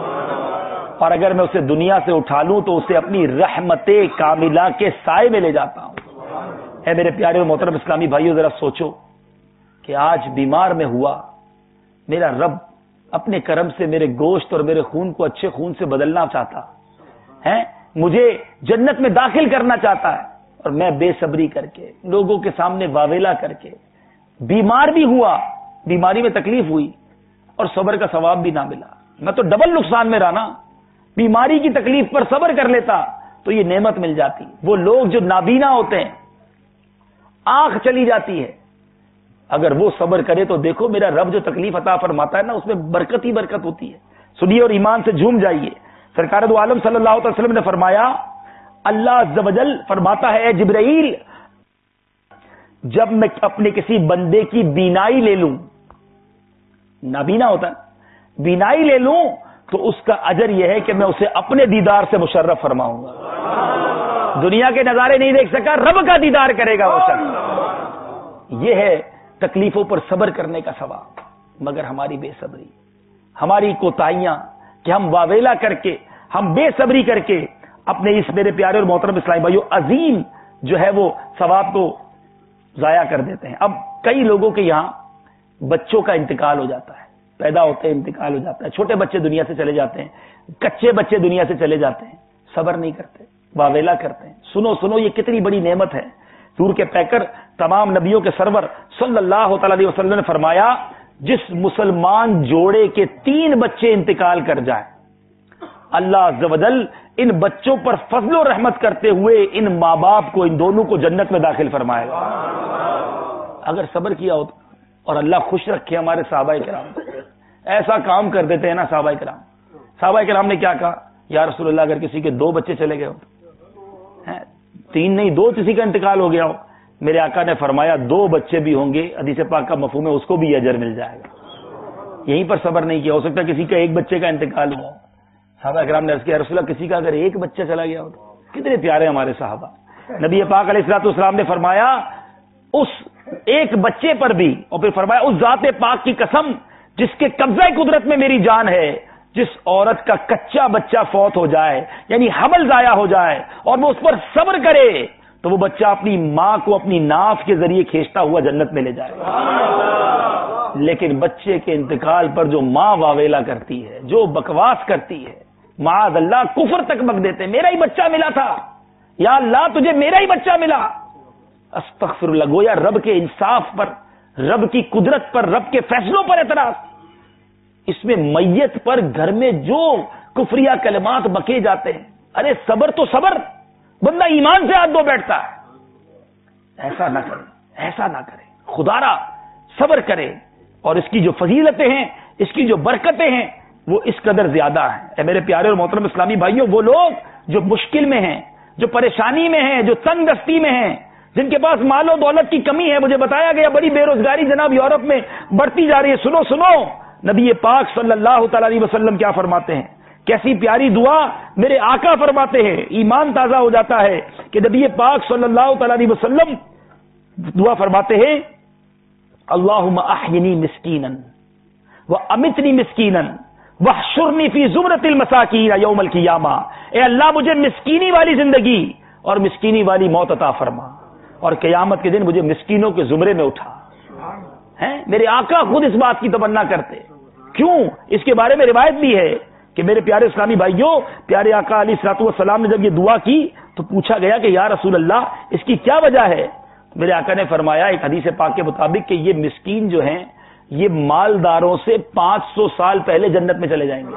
اور اگر میں اسے دنیا سے اٹھا لوں تو اسے اپنی رحمت کاملہ کے سائے میں لے جاتا ہوں. اے میرے پیارے اور محترم اسلامی بھائیوں، ذرا سوچو کہ آج بیمار میں ہوا، میرا رب اپنے کرم سے میرے گوشت اور میرے خون کو اچھے خون سے بدلنا چاہتا ہے، مجھے جنت میں داخل کرنا چاہتا ہے، اور میں بے صبری کر کے لوگوں کے سامنے واویلا کر کے بیمار بھی ہوا، بیماری میں تکلیف ہوئی اور صبر کا ثواب بھی نہ ملا. میں تو ڈبل نقصان میں رہا نا. بیماری کی تکلیف پر صبر کر لیتا تو یہ نعمت مل جاتی. وہ لوگ جو نابینا ہوتے ہیں، آنکھ چلی جاتی ہے، اگر وہ صبر کرے تو دیکھو میرا رب جو تکلیف عطا فرماتا ہے نا، اس میں برکت ہی برکت ہوتی ہے. سنیے اور ایمان سے جھوم جائیے. سرکار دو عالم صلی اللہ علیہ وسلم نے فرمایا، اللہ عز و جل فرماتا ہے، اے جبرائیل، جب میں اپنے کسی بندے کی بینائی لے لوں، نابینا ہوتا ہے، بینائی لے لوں تو اس کا اجر یہ ہے کہ میں اسے اپنے دیدار سے مشرف فرماؤں گا. دنیا کے نظارے نہیں دیکھ سکا، رب کا دیدار کرے گا وہ شخص. یہ ہے تکلیفوں پر صبر کرنے کا ثواب. مگر ہماری بے صبری، ہماری کوتاہیاں کہ ہم واویلا کر کے، ہم بے صبری کر کے اپنے اس میرے پیارے اور محترم اسلامی بھائیوں عظیم جو ہے وہ ثواب کو ضائع کر دیتے ہیں. اب کئی لوگوں کے یہاں بچوں کا انتقال ہو جاتا ہے، پیدا ہوتے ہیں انتقال ہو جاتا ہے، چھوٹے بچے دنیا سے چلے جاتے ہیں، کچے بچے دنیا سے چلے جاتے ہیں، صبر نہیں کرتے، واویلا کرتے ہیں. سنو یہ کتنی بڑی نعمت ہے. دور کے پیکر تمام نبیوں کے سرور صلی اللہ تعالی علیہ وسلم نے فرمایا، جس مسلمان جوڑے کے 3 بچے انتقال کر جائیں، اللہ عز و جل ان بچوں پر فضل و رحمت کرتے ہوئے ان ماں باپ کو، ان دونوں کو جنت میں داخل فرمائے گا. اگر صبر کیا ہو اور اللہ خوش رکھے. ہمارے صحابہ کرام ایسا کام کر دیتے ہیں نا. صحابہ کرام نے کیا کہا؟ یا رسول اللہ، اگر کسی کے 2 بچے چلے گئے ہو، 3 نہیں 2 کسی کا انتقال ہو گیا ہو، میرے آقا نے فرمایا 2 بچے بھی ہوں گے، حدیث پاک کا مفہوم ہے، اس کو بھی اجر مل جائے گا. یہیں پر صبر نہیں کیا. ہو سکتا ہے کسی کا 1 بچے کا انتقال ہوا. صحابہ کرام نے عرض کیا، رسول اللہ کسی کا اگر 1 بچہ چلا گیا ہو تو. کتنے پیارے ہمارے صحابہ. نبی پاک علیہ الصلوۃ والسلام نے فرمایا اس 1 بچے پر بھی، اور پھر فرمایا اس ذات پاک کی قسم جس کے قبضہ قدرت میں میری جان ہے، جس عورت کا کچا بچہ فوت ہو جائے، یعنی حمل ضائع ہو جائے، اور وہ اس پر صبر کرے تو وہ بچہ اپنی ماں کو اپنی ناف کے ذریعے کھینچتا ہوا جنت میں لے جائے گا. لیکن بچے کے انتقال پر جو ماں واویلا کرتی ہے، جو بکواس کرتی ہے، معاذ اللہ کفر تک بک دیتے، میرا ہی بچہ ملا تھا، یا اللہ تجھے میرا ہی بچہ ملا. استغفر اللہ. گویا رب کے انصاف پر، رب کی قدرت پر، رب کے فیصلوں پر اعتراض. اس میں میت پر گھر میں جو کفریہ کلمات بکے جاتے ہیں. ارے صبر تو صبر، بندہ ایمان سے ہاتھ دھو بیٹھتا ہے. ایسا نہ کرے، ایسا نہ کرے. خدا را صبر کرے، اور اس کی جو فضیلتیں ہیں، اس کی جو برکتیں ہیں، وہ اس قدر زیادہ ہیں. اے میرے پیارے اور محترم اسلامی بھائیوں، وہ لوگ جو مشکل میں ہیں، جو پریشانی میں ہیں، جو تنگ دستی میں ہیں، جن کے پاس مال و دولت کی کمی ہے، مجھے بتایا گیا بڑی بے روزگاری جناب یورپ میں بڑھتی جا رہی ہے. سنو نبی پاک صلی اللہ تعالی علیہ وسلم کیا فرماتے ہیں کیسی پیاری دعا میرے آقا فرماتے ہیں، ایمان تازہ ہو جاتا ہے کہ نبی پاک صلی اللہ تعالی علیہ وسلم دعا فرماتے ہیں، اللہم احینی مسکینا وامیتنی مسکینا واحشرنی فی زمرۃ المساکین یوم القیامہ، اے اللہ مجھے مسکینی والی زندگی اور مسکینی والی موت عطا فرما، اور قیامت کے دن مجھے مسکینوں کے زمرے میں اٹھا۔ میرے آقا خود اس بات کی تمنا کرتے، کیوں؟ اس کے بارے میں روایت بھی ہے کہ میرے پیارے اسلامی بھائیوں، پیارے آقا علیہ الصلوۃ والسلام نے جب یہ دعا کی تو پوچھا گیا کہ یا رسول اللہ اس کی کیا وجہ ہے؟ میرے آقا نے فرمایا ایک حدیث پاک کے مطابق کہ یہ مسکین جو ہیں یہ مالداروں سے 500 سال پہلے جنت میں چلے جائیں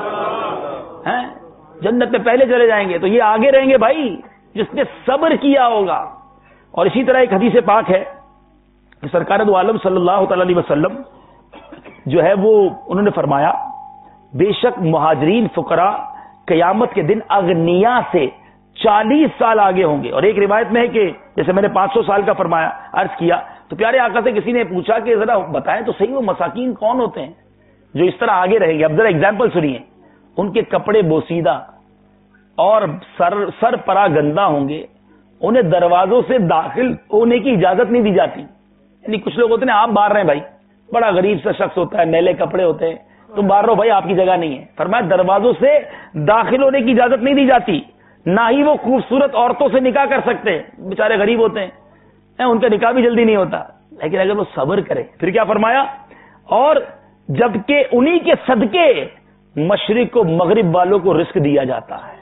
گے، جنت میں پہلے چلے جائیں گے، تو یہ آگے رہیں گے بھائی جس نے صبر کیا ہوگا۔ اور اسی طرح ایک حدیث پاک ہے کہ سرکار دو عالم صلی اللہ تعالی علیہ وسلم جو ہے وہ انہوں نے فرمایا بے شک مہاجرین فقراء قیامت کے دن اغنیا سے 40 سال آگے ہوں گے۔ اور ایک روایت میں ہے کہ جیسے میں نے 500 سال کا فرمایا عرض کیا تو پیارے آقا سے کسی نے پوچھا کہ ذرا بتائیں تو صحیح وہ مساکین کون ہوتے ہیں جو اس طرح آگے رہیں گے؟ اب ذرا ایگزامپل سنیے، ان کے کپڑے بوسیدہ اور سر پرا گندا ہوں گے، انہیں دروازوں سے داخل ہونے کی اجازت نہیں دی جاتی۔ یعنی کچھ لوگ ہوتے ہیں آپ باہر رہے بھائی، بڑا غریب سا شخص ہوتا ہے، میلے کپڑے ہوتے ہیں، تم باہر رہو بھائی، آپ کی جگہ نہیں ہے۔ فرمایا دروازوں سے داخل ہونے کی اجازت نہیں دی جاتی، نہ ہی وہ خوبصورت عورتوں سے نکاح کر سکتے، بیچارے غریب ہوتے ہیں، ان کا نکاح بھی جلدی نہیں ہوتا۔ لیکن اگر وہ صبر کرے پھر کیا فرمایا؟ اور جبکہ انہی کے صدقے مشرق و مغرب والوں کو رزق دیا جاتا ہے۔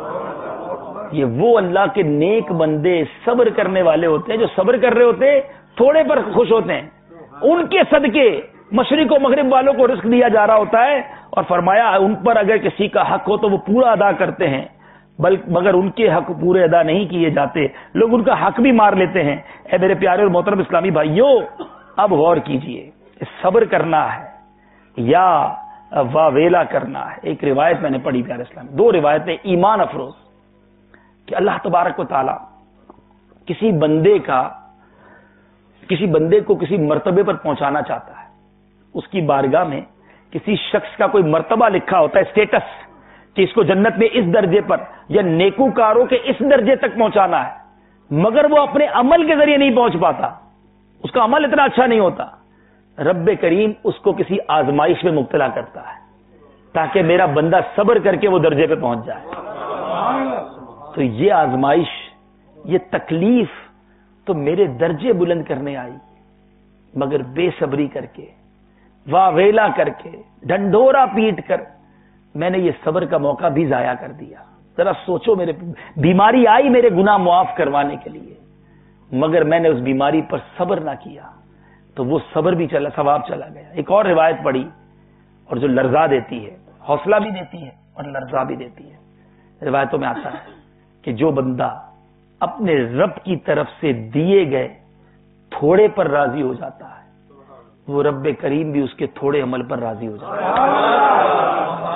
یہ وہ اللہ کے نیک بندے صبر کرنے والے ہوتے ہیں جو صبر کر رہے ہوتے ہیں، تھوڑے پر خوش ہوتے ہیں، ان کے صدقے مشرق و مغرب والوں کو رزق دیا جا رہا ہوتا ہے۔ اور فرمایا ان پر اگر کسی کا حق ہو تو وہ پورا ادا کرتے ہیں، مگر ان کے حق پورے ادا نہیں کیے جاتے، لوگ ان کا حق بھی مار لیتے ہیں۔ اے میرے پیارے اور محترم اسلامی بھائیوں، اب غور کیجئے، صبر کرنا ہے یا واویلا کرنا ہے؟ ایک روایت میں نے پڑھی پیارے اسلام، دو روایتیں ایمان افروز، کہ اللہ تبارک و تعالی کسی بندے کو کسی مرتبے پر پہنچانا چاہتا ہے، اس کی بارگاہ میں کسی شخص کا کوئی مرتبہ لکھا ہوتا ہے، اسٹیٹس، کہ اس کو جنت میں اس درجے پر یا نیکوکاروں کے اس درجے تک پہنچانا ہے، مگر وہ اپنے عمل کے ذریعے نہیں پہنچ پاتا، اس کا عمل اتنا اچھا نہیں ہوتا، رب کریم اس کو کسی آزمائش میں مبتلا کرتا ہے تاکہ میرا بندہ صبر کر کے وہ درجے پہ پہنچ جائے۔ تو یہ آزمائش، یہ تکلیف تو میرے درجے بلند کرنے آئی، مگر بے صبری کر کے، واویلا کر کے، ڈنڈورا پیٹ کر میں نے یہ صبر کا موقع بھی ضائع کر دیا۔ ذرا سوچو، میرے بیماری آئی میرے گناہ معاف کروانے کے لیے، مگر میں نے اس بیماری پر صبر نہ کیا تو وہ صبر بھی ثواب چلا گیا۔ ایک اور روایت پڑھی اور جو لرزا دیتی ہے، حوصلہ بھی دیتی ہے اور لرزا بھی دیتی ہے۔ روایتوں میں آتا ہے کہ جو بندہ اپنے رب کی طرف سے دیے گئے تھوڑے پر راضی ہو جاتا ہے، وہ رب کریم بھی اس کے تھوڑے عمل پر راضی ہو جاتا ہے۔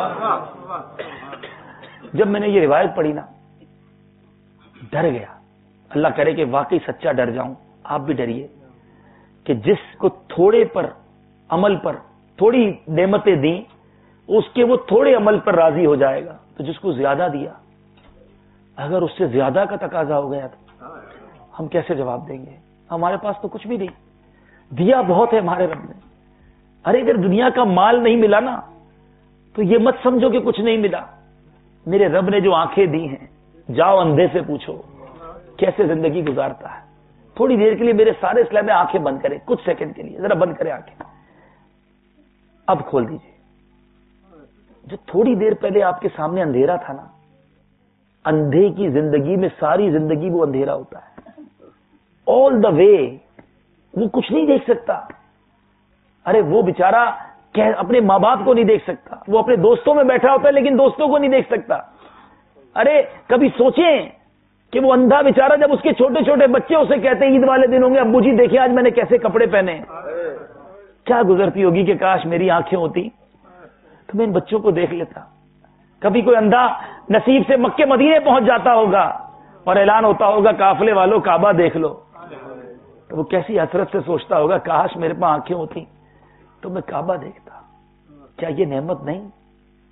جب میں نے یہ روایت پڑھی نا، ڈر گیا، اللہ کرے کہ واقعی سچا ڈر جاؤں، آپ بھی ڈریے، کہ جس کو تھوڑے پر عمل پر تھوڑی نعمتیں دیں اس کے وہ تھوڑے عمل پر راضی ہو جائے گا، تو جس کو زیادہ دیا اگر اس سے زیادہ کا تقاضا ہو گیا تو ہم کیسے جواب دیں گے؟ ہمارے پاس تو کچھ بھی نہیں، دیا بہت ہے ہمارے رب نے۔ ارے اگر دنیا کا مال نہیں ملا نا تو یہ مت سمجھو کہ کچھ نہیں ملا، میرے رب نے جو آنکھیں دی ہیں، جاؤ اندھے سے پوچھو کیسے زندگی گزارتا ہے۔ تھوڑی دیر کے لیے میرے سارے اسلام میں آنکھیں بند کریں، کچھ سیکنڈ کے لیے ذرا بند کریں آنکھیں، اب کھول دیجئے۔ جو تھوڑی دیر پہلے آپ کے سامنے اندھیرا تھا نا، اندھے کی زندگی میں ساری زندگی وہ اندھیرا ہوتا ہے، آل دا وے وہ کچھ نہیں دیکھ سکتا۔ ارے وہ بیچارہ اپنے ماں باپ کو نہیں دیکھ سکتا، وہ اپنے دوستوں میں بیٹھا ہوتا ہے لیکن دوستوں کو نہیں دیکھ سکتا۔ ارے کبھی سوچیں کہ وہ اندھا بیچارہ جب اس کے چھوٹے چھوٹے بچے اسے کہتے ہیں عید والے دن ہوں گے، ابو جی دیکھیں آج میں نے کیسے کپڑے پہنے، کیا گزرتی ہوگی کہ کاش میری آنکھیں ہوتی تو میں ان بچوں کو دیکھ لیتا۔ کبھی کوئی اندھا نصیب سے مکے مدینے پہنچ جاتا ہوگا اور اعلان ہوتا ہوگا قافلے والوں کعبہ دیکھ لو، تو وہ کیسی حسرت سے سوچتا ہوگا کاش میرے پاس آنکھیں ہوتی تو میں کعبہ دیکھتا۔ کیا یہ نعمت نہیں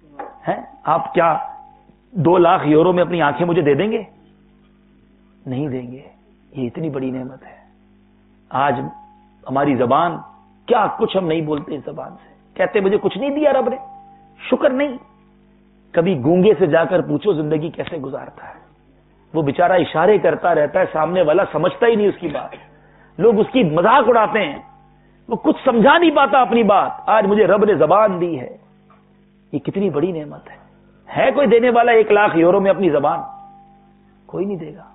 ہیں آپ کیا 2 لاکھ یورو میں اپنی آنکھیں مجھے دے دیں گے؟ نہیں دیں گے. یہ اتنی بڑی نعمت ہے. آج ہماری زبان کیا کچھ ہم نہیں بولتے اس زبان سے. کہتے مجھے کچھ نہیں دیا رب نے. شکر نہیں. کبھی گونگے سے جا کر پوچھو زندگی کیسے گزارتا ہے. وہ بیچارہ اشارے کرتا رہتا ہے, سامنے والا سمجھتا ہی نہیں اس کی بات. لوگ اس کی مذاق اڑاتے ہیں, وہ کچھ سمجھا نہیں پاتا اپنی بات. آج مجھے رب نے زبان دی ہے, یہ کتنی بڑی نعمت ہے. ہے کوئی دینے والا 1 لاکھ یورو میں اپنی زبان؟ کوئی نہیں دے گا.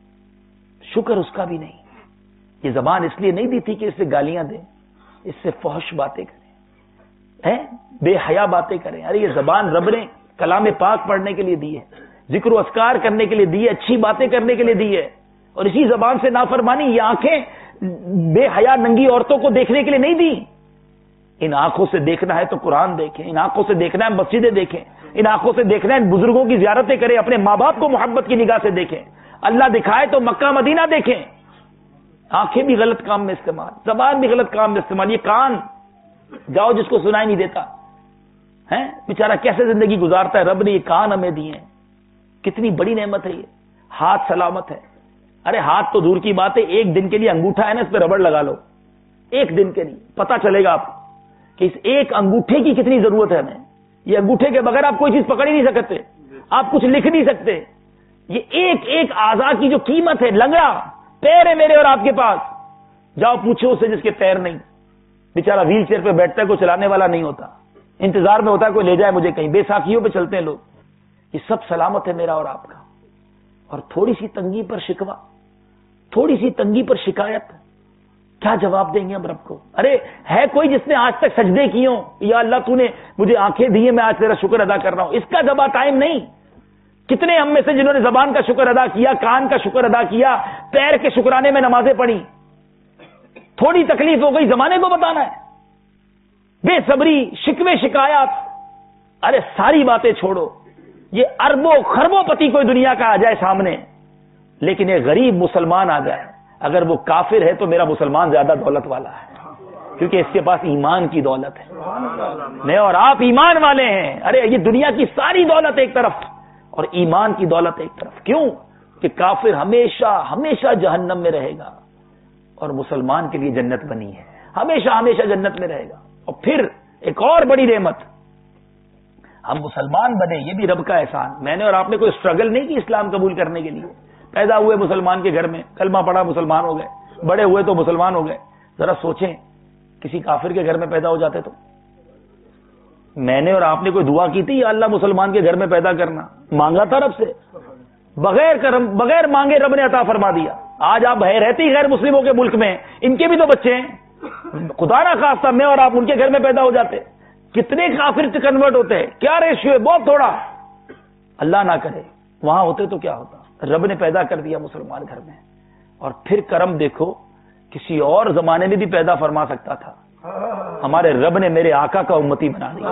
شکر اس کا بھی نہیں. یہ زبان اس لیے نہیں دی تھی کہ اس سے گالیاں دیں, اس سے فحش باتیں کریں, بے حیا باتیں کریں. ارے یہ زبان رب نے کلام پاک پڑھنے کے لیے دی ہے, ذکر و اذکار کرنے کے لیے دی ہے, اچھی باتیں کرنے کے لیے دی ہے. اور اسی زبان سے نافرمانی. یہ آنکھیں بے حیا ننگی عورتوں کو دیکھنے کے لیے نہیں دی. ان آنکھوں سے دیکھنا ہے تو قرآن دیکھیں, ان آنکھوں سے دیکھنا ہے مسجدیں دیکھیں, ان آنکھوں سے دیکھنا ہے بزرگوں کی زیارتیں کریں, اپنے ماں باپ کو محبت کی نگاہ سے دیکھیں. اللہ دکھائے تو مکہ مدینہ دیکھیں. آنکھیں بھی غلط کام میں استعمال, زبان بھی غلط کام میں استعمال. یہ کان جاؤ جس کو سنائی نہیں دیتا ہے, بیچارہ کیسے زندگی گزارتا ہے. رب نے یہ کان ہمیں دیے ہیں, کتنی بڑی نعمت ہے. یہ ہاتھ سلامت ہے. ارے ہاتھ تو دور کی بات ہے, 1 دن کے لیے انگوٹھا ہے نا, اس پہ ربڑ لگا لو 1 دن کے لیے, پتا چلے گا آپ کو کہ اس ایک انگوٹھے کی کتنی ضرورت ہے ہمیں. یہ انگوٹھے کے بغیر آپ کوئی چیز پکڑ ہی نہیں سکتے, آپ کچھ لکھ نہیں سکتے. یہ ایک ایک اعضاء کی جو قیمت ہے. لنگڑا پیر ہے میرے اور آپ کے پاس, جاؤ پوچھو اسے جس کے پیر نہیں, بیچارہ ویل چیئر پہ بیٹھتا ہے, کوئی چلانے والا نہیں ہوتا, انتظار میں ہوتا ہے کوئی لے جائے مجھے کہیں. بے ساکھیوں پہ چلتے ہیں لوگ. یہ سب سلامت ہے میرا اور آپ کا. اور تھوڑی سی تنگی پر شکوہ, تھوڑی سی تنگی پر شکایت, کیا جواب دیں گے ہم رب کو؟ ارے ہے کوئی جس نے آج تک سجدے کیے ہوں, یا اللہ تو نے مجھے آنکھیں دی ہیں, میں آج تیرا شکر ادا کر رہا ہوں. اس کا جواب ٹائم نہیں. کتنے ہم میں سے جنہوں نے زبان کا شکر ادا کیا, کان کا شکر ادا کیا, پیر کے شکرانے میں نمازیں پڑھی. تھوڑی تکلیف ہو گئی, زمانے کو بتانا ہے. بے صبری, شکوے شکایات, ارے ساری باتیں چھوڑو. یہ اربوں خربوں پتی کوئی دنیا کا آ جائے سامنے, لیکن ایک غریب مسلمان آ جائے, اگر وہ کافر ہے تو میرا مسلمان زیادہ دولت والا ہے, کیونکہ اس کے پاس ایمان کی دولت ہے. میں اور آپ ایمان والے ہیں. ارے یہ دنیا کی ساری دولت ایک طرف اور ایمان کی دولت ایک طرف. کیوں کہ کافر ہمیشہ ہمیشہ جہنم میں رہے گا, اور مسلمان کے لیے جنت بنی ہے, ہمیشہ ہمیشہ جنت میں رہے گا. اور پھر ایک اور بڑی نعمت, ہم مسلمان بنے, یہ بھی رب کا احسان. میں نے اور آپ نے کوئی اسٹرگل نہیں کی اسلام قبول کرنے کے لیے. پیدا ہوئے مسلمان کے گھر میں, کلمہ پڑھا مسلمان ہو گئے, بڑے ہوئے تو مسلمان ہو گئے. ذرا سوچیں کسی کافر کے گھر میں پیدا ہو جاتے تو. میں نے اور آپ نے کوئی دعا کی تھی یا اللہ مسلمان کے گھر میں پیدا کرنا؟ مانگا تھا رب سے, بغیر مانگے رب نے عطا فرما دیا. آج آپ رہتے ہی غیر مسلموں کے ملک میں, ان کے بھی تو بچے ہیں, خدا نہ خواستہ میں اور آپ ان کے گھر میں پیدا ہو جاتے, کتنے کافر کنورٹ ہوتے ہیں, کیا ریشیو ہے, بہت تھوڑا. اللہ نہ کرے وہاں ہوتے تو کیا ہوتا. رب نے پیدا کر دیا مسلمان گھر میں. اور پھر کرم دیکھو, کسی اور زمانے میں بھی پیدا فرما سکتا تھا, ہمارے رب نے میرے آقا کا امتی بنا دیا.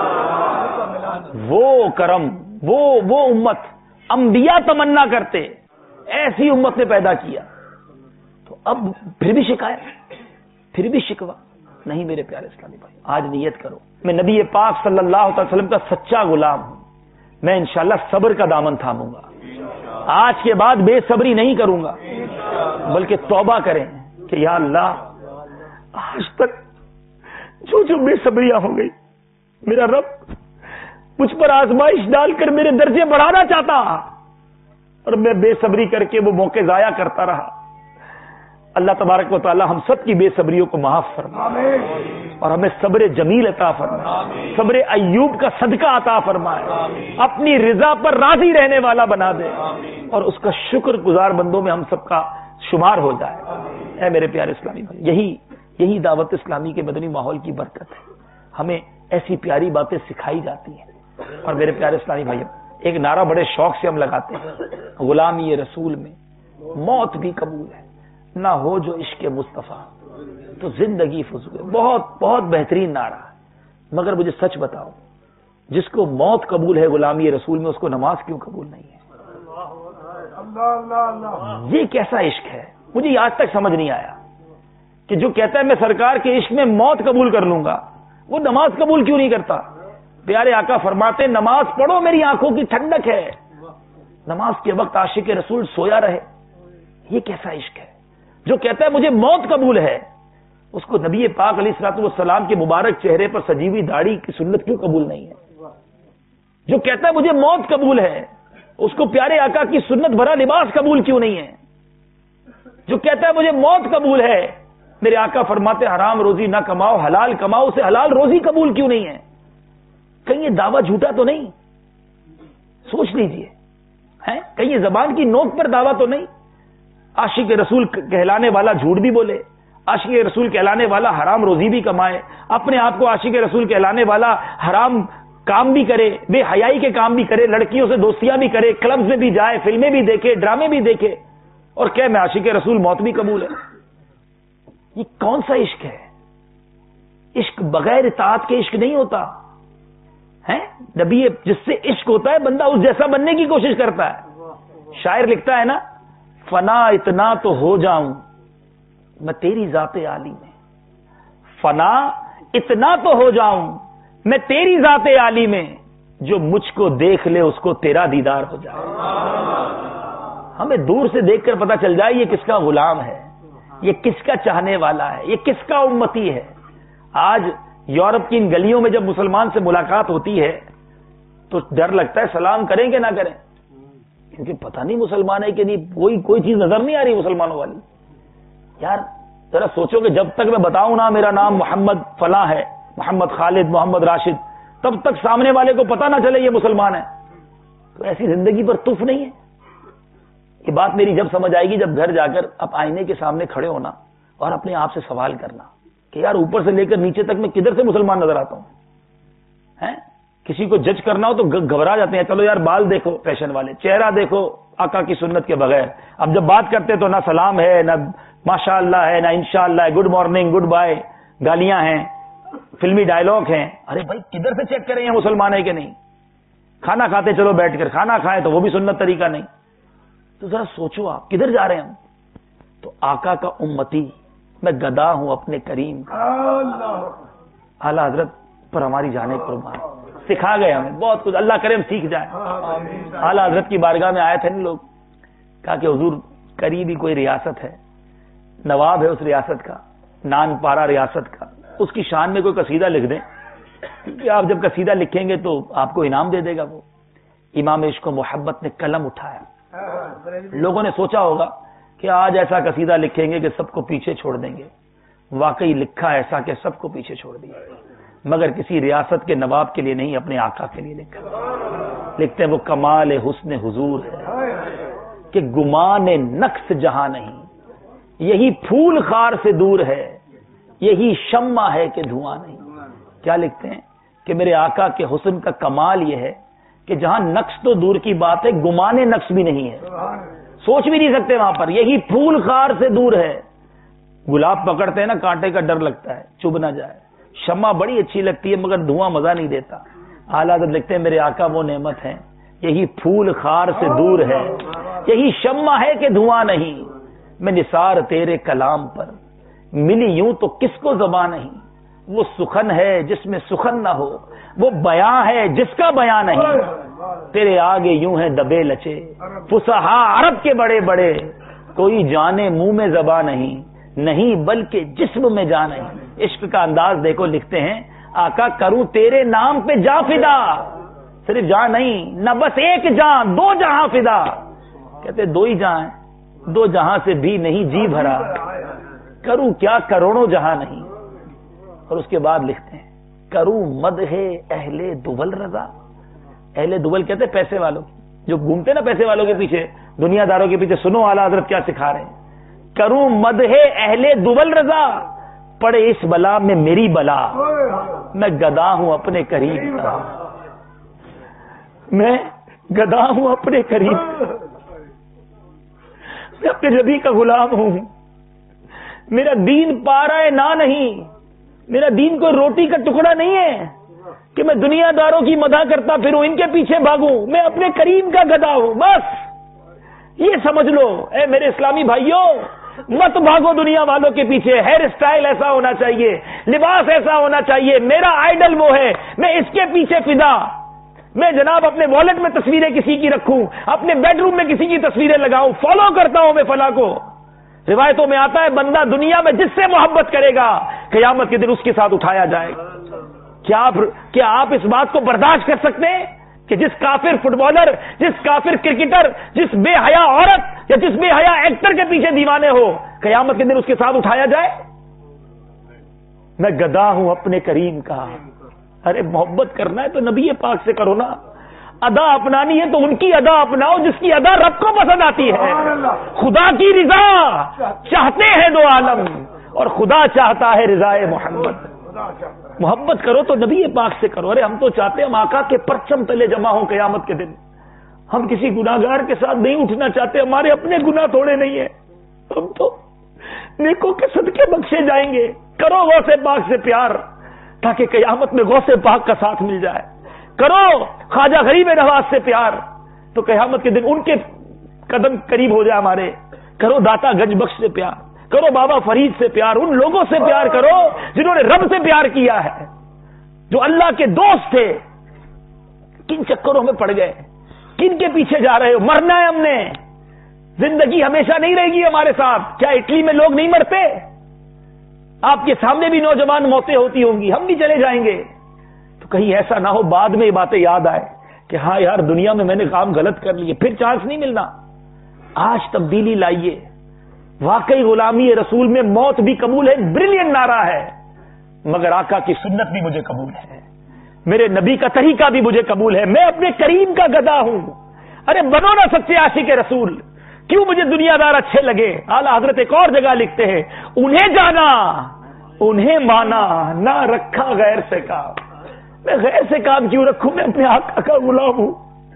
وہ کرم, وہ امت, انبیاء تمنا کرتے, ایسی امت نے پیدا کیا. تو اب پھر بھی شکایت, پھر بھی شکوہ نہیں. میرے پیارے اسلامی بھائی, آج نیت کرو, میں نبی پاک صلی اللہ علیہ وسلم کا سچا غلام ہوں. میں انشاءاللہ صبر کا دامن تھاموں گا. آج کے بعد بے صبری نہیں کروں گا, بلکہ توبہ کریں کہ یا اللہ, آج تک جو بے صبریاں ہو گئی, میرا رب مجھ پر آزمائش ڈال کر میرے درجے بڑھانا چاہتا, اور میں بے صبری کر کے وہ موقع ضائع کرتا رہا. اللہ تبارک و تعالی ہم سب کی بے صبریوں کو معاف فرمائے, اور ہمیں صبر جمیل عطا فرمائے, صبر ایوب کا صدقہ عطا فرمائے, اپنی رضا پر راضی رہنے والا بنا دے, اور اس کا شکر گزار بندوں میں ہم سب کا شمار ہو جائے. اے میرے پیارے اسلامی بھائی, یہی دعوت اسلامی کے مدنی ماحول کی برکت ہے. ہمیں ایسی پیاری باتیں سکھائی جاتی ہیں. اور میرے پیارے اسلامی بھائی, ایک نعرہ بڑے شوق سے ہم لگاتے ہیں, غلامی رسول میں موت بھی قبول ہے, نہ ہو جو عشق مصطفیٰ تو زندگی فضول. بہت بہت بہترین نعرہ ہے. مگر مجھے سچ بتاؤ, جس کو موت قبول ہے غلامی رسول میں, اس کو نماز کیوں قبول نہیں ہے؟ یہ کیسا عشق ہے؟ مجھے آج تک سمجھ نہیں آیا کہ جو کہتا ہے میں سرکار کے عشق میں موت قبول کر لوں گا, وہ نماز قبول کیوں نہیں کرتا؟ پیارے آقا فرماتے نماز پڑھو میری آنکھوں کی ٹھنڈک ہے، نماز کے وقت عاشق رسول سویا رہے. یہ کیسا عشق ہے؟ جو کہتا ہے مجھے موت قبول ہے، اس کو نبی پاک علیہ الصلوۃ والسلام کے مبارک چہرے پر سجی ہوئی داڑھی کی سنت کیوں قبول نہیں ہے؟ جو کہتا ہے مجھے موت قبول ہے، اس کو پیارے آقا کی سنت بھرا لباس قبول کیوں نہیں ہے؟ جو کہتا ہے مجھے موت قبول ہے، میرے آقا فرماتے حرام روزی نہ کماؤ، حلال کماؤ، اسے حلال روزی قبول کیوں نہیں ہے؟ کہیں یہ دعویٰ جھوٹا تو نہیں؟ سوچ لیجئے، کہیں یہ زبان کی نوک پر دعویٰ تو نہیں؟ عاشق رسول کہلانے والا جھوٹ بھی بولے، عاشق رسول کہلانے والا حرام روزی بھی کمائے، اپنے آپ کو عاشق رسول کہلانے والا حرام کام بھی کرے، بے حیائی کے کام بھی کرے، لڑکیوں سے دوستیاں بھی کرے، کلب میں بھی جائے، فلمیں بھی دیکھے، ڈرامے بھی دیکھے، اور کہ میں عاشق رسول موت بھی قبول ہے. یہ کون سا عشق ہے؟ عشق بغیر اطاعت کے عشق نہیں ہوتا ہے. نبی جس سے عشق ہوتا ہے بندہ اس جیسا بننے کی کوشش کرتا ہے. شاعر لکھتا ہے نا، فنا اتنا تو ہو جاؤں میں تیری ذات عالی میں، فنا اتنا تو ہو جاؤں میں تیری ذات عالی میں، جو مجھ کو دیکھ لے اس کو تیرا دیدار ہو جائے. ہمیں دور سے دیکھ کر پتا چل جائے یہ کس کا غلام ہے، یہ کس کا چاہنے والا ہے، یہ کس کا امتی ہے. آج یورپ کی ان گلیوں میں جب مسلمان سے ملاقات ہوتی ہے تو ڈر لگتا ہے سلام کریں کہ نہ کریں، کیونکہ پتہ نہیں مسلمان ہے کہ نہیں، کوئی چیز نظر نہیں آ رہی مسلمانوں والی. یار ذرا سوچو کہ جب تک میں بتاؤں نا میرا نام محمد فلاں ہے، محمد خالد، محمد راشد، تب تک سامنے والے کو پتہ نہ چلے یہ مسلمان ہے، تو ایسی زندگی پر تف نہیں ہے. یہ بات میری جب سمجھ آئے گی جب گھر جا کر اب آئینے کے سامنے کھڑے ہونا اور اپنے آپ سے سوال کرنا کہ یار اوپر سے لے کر نیچے تک میں کدھر سے مسلمان نظر آتا ہوں. کسی کو جج کرنا ہو تو گھبرا جاتے ہیں، چلو یار بال دیکھو فیشن والے، چہرہ دیکھو آقا کی سنت کے بغیر. اب جب بات کرتے تو نہ سلام ہے، نہ ماشاء اللہ ہے، نہ انشاءاللہ ہے، گڈ مارننگ، گڈ بائے، گالیاں ہیں، فلمی ڈائلاگ ہیں. ارے بھائی کدھر سے چیک کریں یہ مسلمان ہے کہ نہیں؟ کھانا کھاتے چلو بیٹھ کر کھانا کھائیں تو وہ بھی سنت طریقہ نہیں. تو ذرا سوچو آپ کدھر جا رہے ہیں ہم. تو آقا کا امتی، میں گدا ہوں اپنے کریم کا. اعلیٰ حضرت پر ہماری جانے قربان، سکھا گئے ہمیں بہت کچھ، اللہ کرے ہم سیکھ جائیں. اعلیٰ حضرت کی بارگاہ میں آئے تھے نا لوگ، کہا کہ حضور قریبی کوئی ریاست ہے، نواب ہے اس ریاست کا، نان پارا ریاست کا، اس کی شان میں کوئی قصیدہ لکھ دیں کہ آپ جب قصیدہ لکھیں گے تو آپ کو انعام دے دے گا. وہ امام عشق و محبت نے قلم اٹھایا. لوگوں نے سوچا ہوگا کہ آج ایسا قصیدہ لکھیں گے کہ سب کو پیچھے چھوڑ دیں گے. واقعی لکھا ایسا کہ سب کو پیچھے چھوڑ دیا، مگر کسی ریاست کے نواب کے لیے نہیں، اپنے آقا کے لیے لکھا. لکھتے ہیں وہ کمال حسن حضور ہے کہ گمان نقص جہاں نہیں، یہی پھول خار سے دور ہے، یہی شمع ہے کہ دھواں نہیں. کیا لکھتے ہیں کہ میرے آقا کے حسن کا کمال یہ ہے کہ جہاں نقص تو دور کی بات ہے، گمان نقص بھی نہیں ہے، سوچ بھی نہیں سکتے وہاں پر. یہی پھول خار سے دور ہے. گلاب پکڑتے ہیں نا کانٹے کا ڈر لگتا ہے چبھ نہ جائے، شمع بڑی اچھی لگتی ہے مگر دھواں مزہ نہیں دیتا. اعلیٰ حضرت لکھتے ہیں میرے آقا وہ نعمت ہے، یہی پھول خار سے دور ہے، یہی شمع ہے کہ دھواں نہیں. میں نثار تیرے کلام پر ملی یوں تو کس کو زبان نہیں. وہ سخن ہے جس میں سخن نہ ہو، وہ بیاں ہے جس کا بیاں نہیں. تیرے آگے یوں ہے دبے لچے فصحا عرب کے بڑے بڑے، کوئی جانے منہ میں زبان نہیں بلکہ جسم میں جان نہیں. عشق کا انداز دیکھو. لکھتے ہیں آقا کروں تیرے نام پہ جاں فدا، صرف جان نہیں، نہ بس ایک جان، دو جہاں فدا. کہتے دو ہی جہاں ہیں، دو جہاں سے بھی نہیں جی بھرا، کروں کیا کروڑوں جہاں نہیں. اور اس کے بعد لکھتے ہیں کروں مدح اہل دول رضا. اہل دول کہتے ہیں پیسے والوں، جو گھومتے نا پیسے والوں کے پیچھے، دنیا داروں کے پیچھے. سنو اعلیٰ حضرت کیا سکھا رہے ہیں. کروں مدح اہل دول رضا، پڑے اس بلا میں میری بلا، میں گدا ہوں اپنے قریب کا، میں گدا ہوں اپنے قریب کا، میں اپنے نبی کا غلام ہوں. میرا دین پارا ہے نہ نہیں، میرا دین کوئی روٹی کا ٹکڑا نہیں ہے کہ میں دنیا داروں کی مدح کرتا پھروں، ان کے پیچھے بھاگوں. میں اپنے کریم کا گدا ہوں. بس یہ سمجھ لو اے میرے اسلامی بھائیوں، مت بھاگو دنیا والوں کے پیچھے. ہیئر اسٹائل ایسا ہونا چاہیے، لباس ایسا ہونا چاہیے. میرا آئیڈل وہ ہے، میں اس کے پیچھے فدا، میں جناب اپنے والٹ میں تصویریں کسی کی رکھوں، اپنے بیڈ روم میں کسی کی تصویریں لگاؤں، فالو کرتا ہوں میں فلاں کو۔ روایتوں میں آتا ہے بندہ دنیا میں جس سے محبت کرے گا قیامت کے دن اس کے ساتھ اٹھایا جائے گا۔ کیا آپ اس بات کو برداشت کر سکتے ہیں کہ جس کافر فٹ بالر، جس کافر کرکٹر، جس بے حیا عورت یا جس بے حیا ایکٹر کے پیچھے دیوانے ہو قیامت کے دن اس کے ساتھ اٹھایا جائے؟ میں گدا ہوں اپنے کریم کا۔ ارے محبت کرنا ہے تو نبی پاک سے کرو نا، ادا اپنانی ہے تو ان کی ادا اپناؤ جس کی ادا رب کو پسند آتی ہے۔ خدا کی رضا چاہتے ہیں دو عالم اور خدا چاہتا ہے رضائے محمد۔ محبت کرو تو نبی پاک سے کرو۔ ارے ہم تو چاہتے ہیں ہم آقا کے پرچم تلے جمع ہوں قیامت کے دن۔ ہم کسی گناہگار کے ساتھ نہیں اٹھنا چاہتے، ہمارے اپنے گناہ تھوڑے نہیں ہیں، ہم تو نیکوں کے صدقے بخشے جائیں گے۔ کرو غوث پاک سے پیار تاکہ قیامت میں غوث پاک کا ساتھ مل جائے۔ کرو خواجہ غریب نواز سے پیار تو قیامت کے دن ان کے قدم قریب ہو جائے ہمارے۔ کرو داتا گنج بخش سے پیار، کرو بابا فرید سے پیار، ان لوگوں سے پیار کرو جنہوں نے رب سے پیار کیا ہے، جو اللہ کے دوست تھے۔ کن چکروں میں پڑ گئے، کن کے پیچھے جا رہے ہو؟ مرنا ہے ہم نے، زندگی ہمیشہ نہیں رہے گی ہمارے ساتھ۔ کیا اٹلی میں لوگ نہیں مرتے؟ آپ کے سامنے بھی نوجوان موتیں ہوتی ہوں گی، ہم بھی چلے جائیں گے۔ تو کہیں ایسا نہ ہو بعد میں یہ باتیں یاد آئے کہ ہاں یار دنیا میں نے کام غلط کر لیے، پھر چانس نہیں ملنا۔ آج تبدیلی لائیے۔ واقعی غلامی رسول میں موت بھی قبول ہے، بریلین نعرہ ہے، مگر آقا کی سنت بھی مجھے قبول ہے، میرے نبی کا طریقہ بھی مجھے قبول ہے، میں اپنے کریم کا گدا ہوں۔ ارے بنو نا سچے عاشق رسول، کیوں مجھے دنیا دار اچھے لگے؟ اعلیٰ حضرت ایک اور جگہ لکھتے ہیں، انہیں جانا انہیں مانا نہ رکھا غیر سے کام۔ میں غیر سے کام کیوں رکھوں؟ میں اپنے آقا کا غلام ہوں،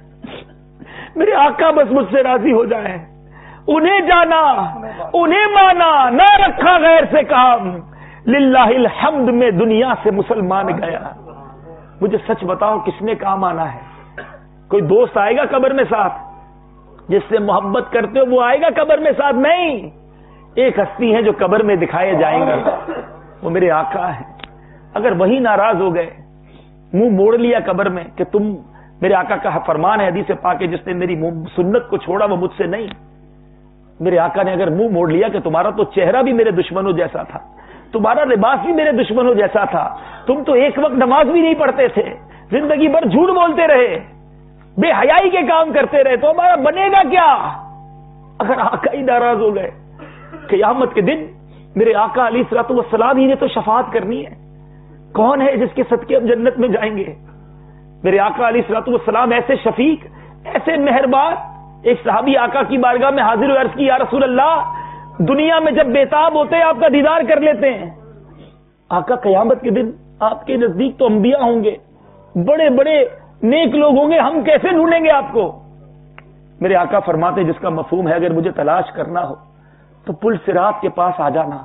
میرے آقا بس مجھ سے راضی ہو جائیں۔ انہیں جانا انہیں مانا نہ رکھا غیر سے کام، للہ الحمد میں دنیا سے مسلمان گیا۔ مجھے سچ بتاؤ کس نے کام آنا ہے؟ کوئی دوست آئے گا قبر میں ساتھ؟ جس سے محبت کرتے ہو وہ آئے گا قبر میں ساتھ؟ نہیں، ایک ہستی ہے جو قبر میں دکھائے جائیں گے، وہ میرے آقا ہیں۔ اگر وہی ناراض ہو گئے، منہ موڑ لیا قبر میں کہ تم، میرے آقا کا فرمان ہے حدیث پاک ہے، جس نے میری سنت کو چھوڑا وہ مجھ سے نہیں۔ میرے آقا نے اگر منہ موڑ لیا کہ تمہارا تو چہرہ بھی میرے دشمنوں جیسا تھا، تمہارا لباس بھی میرے دشمنوں جیسا تھا، تم تو ایک وقت نماز بھی نہیں پڑھتے تھے، زندگی بھر جھوٹ بولتے رہے، بے حیائی کے کام کرتے رہے، تو ہمارا بنے گا کیا؟ اگر آقا ہی ناراض ہو گئے قیامت کے دن، میرے آقا علیہ الصلوۃ والسلام ہی نے تو شفاعت کرنی ہے۔ کون ہے جس کے صدقے ہم جنت میں جائیں گے؟ میرے آقا علیہ الصلوۃ والسلام ایسے شفیق، ایسے مہربان۔ ایک صحابی آقا کی بارگاہ میں حاضر و عرض کی، یا رسول اللہ دنیا میں جب بےتاب ہوتے ہیں آپ کا دیدار کر لیتے ہیں، آقا قیامت کے دن آپ کے نزدیک تو انبیاء ہوں گے، بڑے بڑے نیک لوگ ہوں گے، ہم کیسے ڈھونڈیں گے آپ کو؟ میرے آقا فرماتے جس کا مفہوم ہے اگر مجھے تلاش کرنا ہو تو پل صراط کے پاس آ جانا،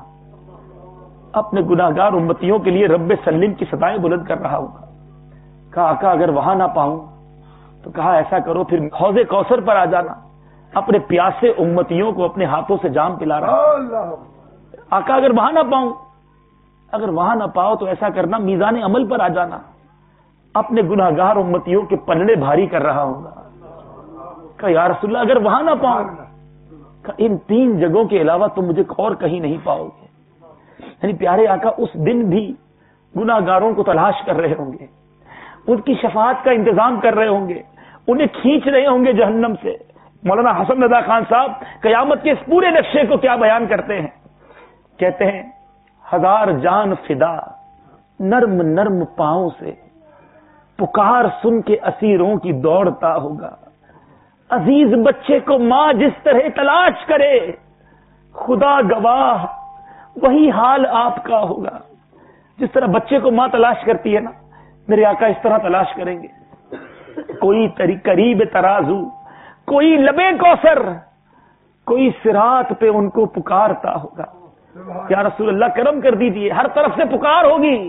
اپنے گناہگار امتیوں کے لیے رب سلم کی صدائیں بلند کر رہا ہوگا۔ کہا آقا اگر وہاں نہ پاؤں تو کہا ایسا کرو پھر حوض کوثر پر آ جانا، اپنے پیاسے امتیوں کو اپنے ہاتھوں سے جام پلا رہا۔ آقا اگر وہاں نہ پاؤں، اگر وہاں نہ پاؤ تو ایسا کرنا میزان عمل پر آ جانا، اپنے گناہگار امتیوں کے پلڑے بھاری کر رہا ہوگا۔ کہا یا رسول اللہ اگر وہاں نہ پاؤں، کہا ان تین جگہوں کے علاوہ تم مجھے اور کہیں نہیں پاؤ گے۔ یعنی پیارے آقا اس دن بھی گناہگاروں کو تلاش کر رہے ہوں گے، ان کی شفاعت کا انتظام کر رہے ہوں گے، انہیں کھینچ رہے ہوں گے جہنم سے۔ مولانا حسن رضا خان صاحب قیامت کے اس پورے نقشے کو کیا بیان کرتے ہیں؟ کہتے ہیں ہزار جان فدا نرم نرم پاؤں سے، پکار سن کے اسیروں کی دوڑتا ہوگا، عزیز بچے کو ماں جس طرح تلاش کرے، خدا گواہ وہی حال آپ کا ہوگا۔ جس طرح بچے کو ماں تلاش کرتی ہے نا، میرے آقا اس طرح تلاش کریں گے۔ کوئی قریب ترازو، کوئی لبے کوثر، کوئی صراط پہ ان کو پکارتا ہوگا۔ یا رسول اللہ کرم کر دیجئے، ہر طرف سے پکار ہوگی۔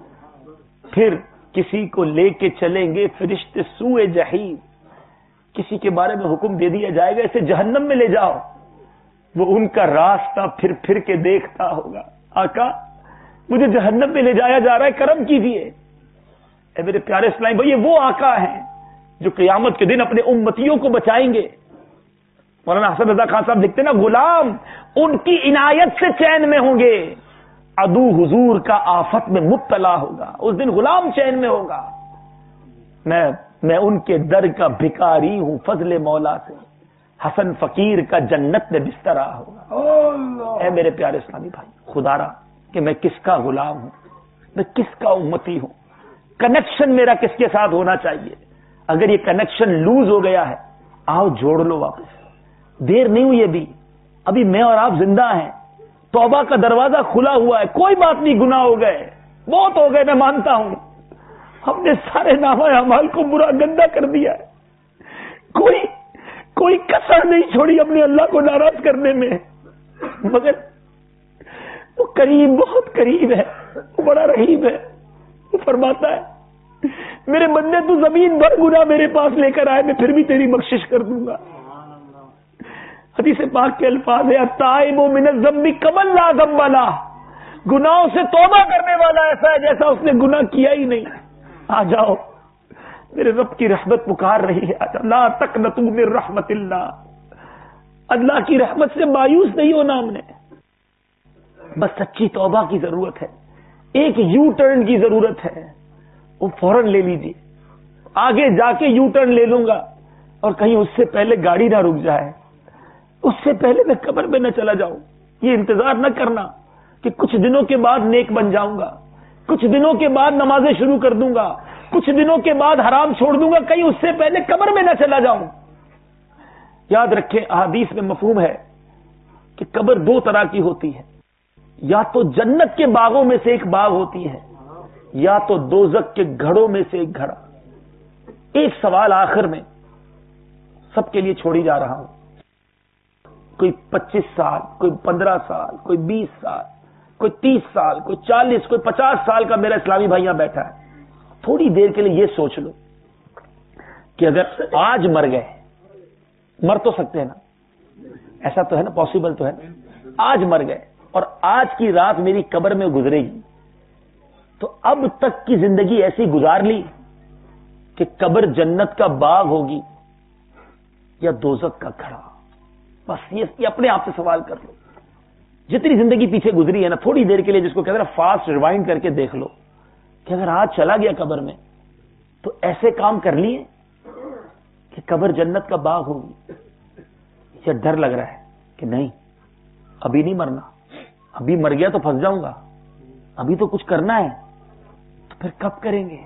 پھر کسی کو لے کے چلیں گے فرشتے سوئے جہیم، کسی کے بارے میں حکم دے دیا جائے گا اسے جہنم میں لے جاؤ، وہ ان کا راستہ پھر پھر کے دیکھتا ہوگا، آقا مجھے جہنم میں لے جایا جا رہا ہے، کرم کیجیے۔ اے میرے پیارے اسلامی بھائی، وہ آقا ہیں جو قیامت کے دن اپنے امتیوں کو بچائیں گے۔ مولانا حسن رضا خان صاحب لکھتے نا، غلام ان کی عنایت سے چین میں ہوں گے، عدو حضور کا آفت میں مبتلا ہوگا۔ اس دن غلام چین میں ہوگا۔ میں ان کے در کا بھکاری ہوں، فضل مولا سے حسن فقیر کا جنت میں بسترا ہوگا۔ اے میرے پیارے اسلامی بھائی، خدا را کہ میں کس کا غلام ہوں، میں کس کا امتی ہوں، کنیکشن میرا کس کے ساتھ ہونا چاہیے۔ اگر یہ کنیکشن لوز ہو گیا ہے، آؤ جوڑ لو واپس، دیر نہیں ہوئی ابھی میں اور آپ زندہ ہیں، توبہ کا دروازہ کھلا ہوا ہے، کوئی بات نہیں، گناہ ہو گئے، بہت ہو گئے، میں مانتا ہوں، ہم نے سارے نامہ اعمال کو برا گندا کر دیا ہے، کوئی کسر نہیں چھوڑی اپنے اللہ کو ناراض کرنے میں، مگر وہ قریب، بہت قریب ہے، وہ بڑا رحیم ہے، وہ فرماتا ہے میرے بندے تو زمین بھر گناہ میرے پاس لے کر آئے، میں پھر بھی تیری بخشش کر دوں گا۔ حدیث پاک کے الفاظ ہے، التائب من الذنب کمن لا ذنب لہ، گناہوں سے توبہ کرنے والا ایسا ہے جیسا اس نے گناہ کیا ہی نہیں۔ آ جاؤ، میرے رب کی رحمت پکار رہی ہے، لا تقنطوا من رحمت اللہ، اللہ کی رحمت سے مایوس نہیں ہونا ہم نے، بس سچی توبہ کی ضرورت ہے، ایک یو ٹرن کی ضرورت ہے، وہ فوراً لے لیجیے، آگے جا کے یو ٹرن لے لوں گا، اور کہیں اس سے پہلے گاڑی نہ رک جائے، اس سے پہلے میں قبر میں نہ چلا جاؤں۔ یہ انتظار نہ کرنا کہ کچھ دنوں کے بعد نیک بن جاؤں گا، کچھ دنوں کے بعد نمازیں شروع کر دوں گا، کچھ دنوں کے بعد حرام چھوڑ دوں گا، کہیں اس سے پہلے قبر میں نہ چلا جاؤں۔ یاد رکھیں، احادیث میں مفہوم ہے کہ قبر دو طرح کی ہوتی ہے، یا تو جنت کے باغوں میں سے ایک باغ ہوتی ہے، یا تو دوزخ کے گھڑوں میں سے ایک گھڑا۔ ایک سوال آخر میں سب کے لیے چھوڑی جا رہا ہوں، کوئی 25 سال، کوئی 15 سال، کوئی 20 سال، کوئی 30 سال، کوئی 40، کوئی 50 سال کا میرا اسلامی بھائی یہاں بیٹھا ہے، تھوڑی دیر کے لیے یہ سوچ لو کہ اگر آج مر گئے، مر تو سکتے ہیں نا، ایسا تو ہے نا، پاسبل تو ہے نا، آج مر گئے اور آج کی رات میری قبر میں گزرے گی، تو اب تک کی زندگی ایسی گزار لی کہ قبر جنت کا باغ ہوگی یا دوزخ کا گھڑا؟ بس یہ اپنے آپ سے سوال کر لو، جتنی زندگی پیچھے گزری ہے نا، تھوڑی دیر کے لیے جس کو کہتے ہیں نا فاسٹ ریوائنڈ کر کے دیکھ لو کہ اگر آج چلا گیا قبر میں تو ایسے کام کر لیے کہ قبر جنت کا باغ ہوگی، یا ڈر لگ رہا ہے کہ نہیں ابھی نہیں مرنا، ابھی مر گیا تو پھنس جاؤں گا، ابھی تو کچھ کرنا ہے، تو پھر کب کریں گے؟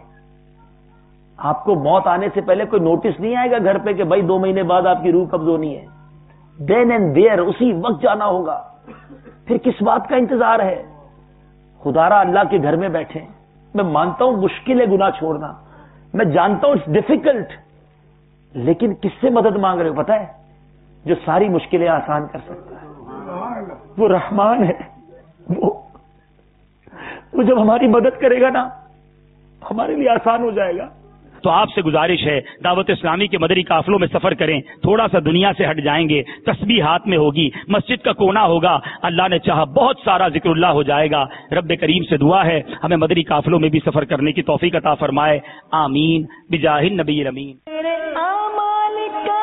آپ کو موت آنے سے پہلے کوئی نوٹس نہیں آئے گا گھر پہ کہ بھائی 2 مہینے بعد آپ کی روح قبض ہونی ہے؟ دین اینڈ دیئر، اسی وقت جانا ہوگا، پھر کس بات کا انتظار ہے؟ خدارا اللہ کے گھر میں بیٹھے، میں مانتا ہوں مشکل ہے گناہ چھوڑنا، میں جانتا ہوں اٹس ڈیفیکلٹ، لیکن کس سے مدد مانگ رہے ہو پتہ ہے؟ جو ساری مشکلیں آسان کر سکتا ہے، وہ رحمان ہے، وہ جب ہماری مدد کرے گا نا ہمارے لیے آسان ہو جائے گا۔ تو آپ سے گزارش ہے، دعوت اسلامی کے مدری قافلوں میں سفر کریں، تھوڑا سا دنیا سے ہٹ جائیں گے، تسبیح ہاتھ میں ہوگی، مسجد کا کونا ہوگا، اللہ نے چاہا بہت سارا ذکر اللہ ہو جائے گا۔ رب کریم سے دعا ہے ہمیں مدری قافلوں میں بھی سفر کرنے کی توفیق عطا فرمائے، آمین بجاہ النبی الامین۔ میرے اعمال کا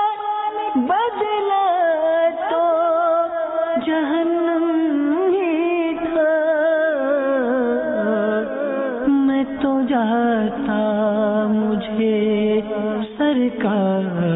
بدلہ تو جہنم ہی تھا، میں تو جاتا مجھے سرکار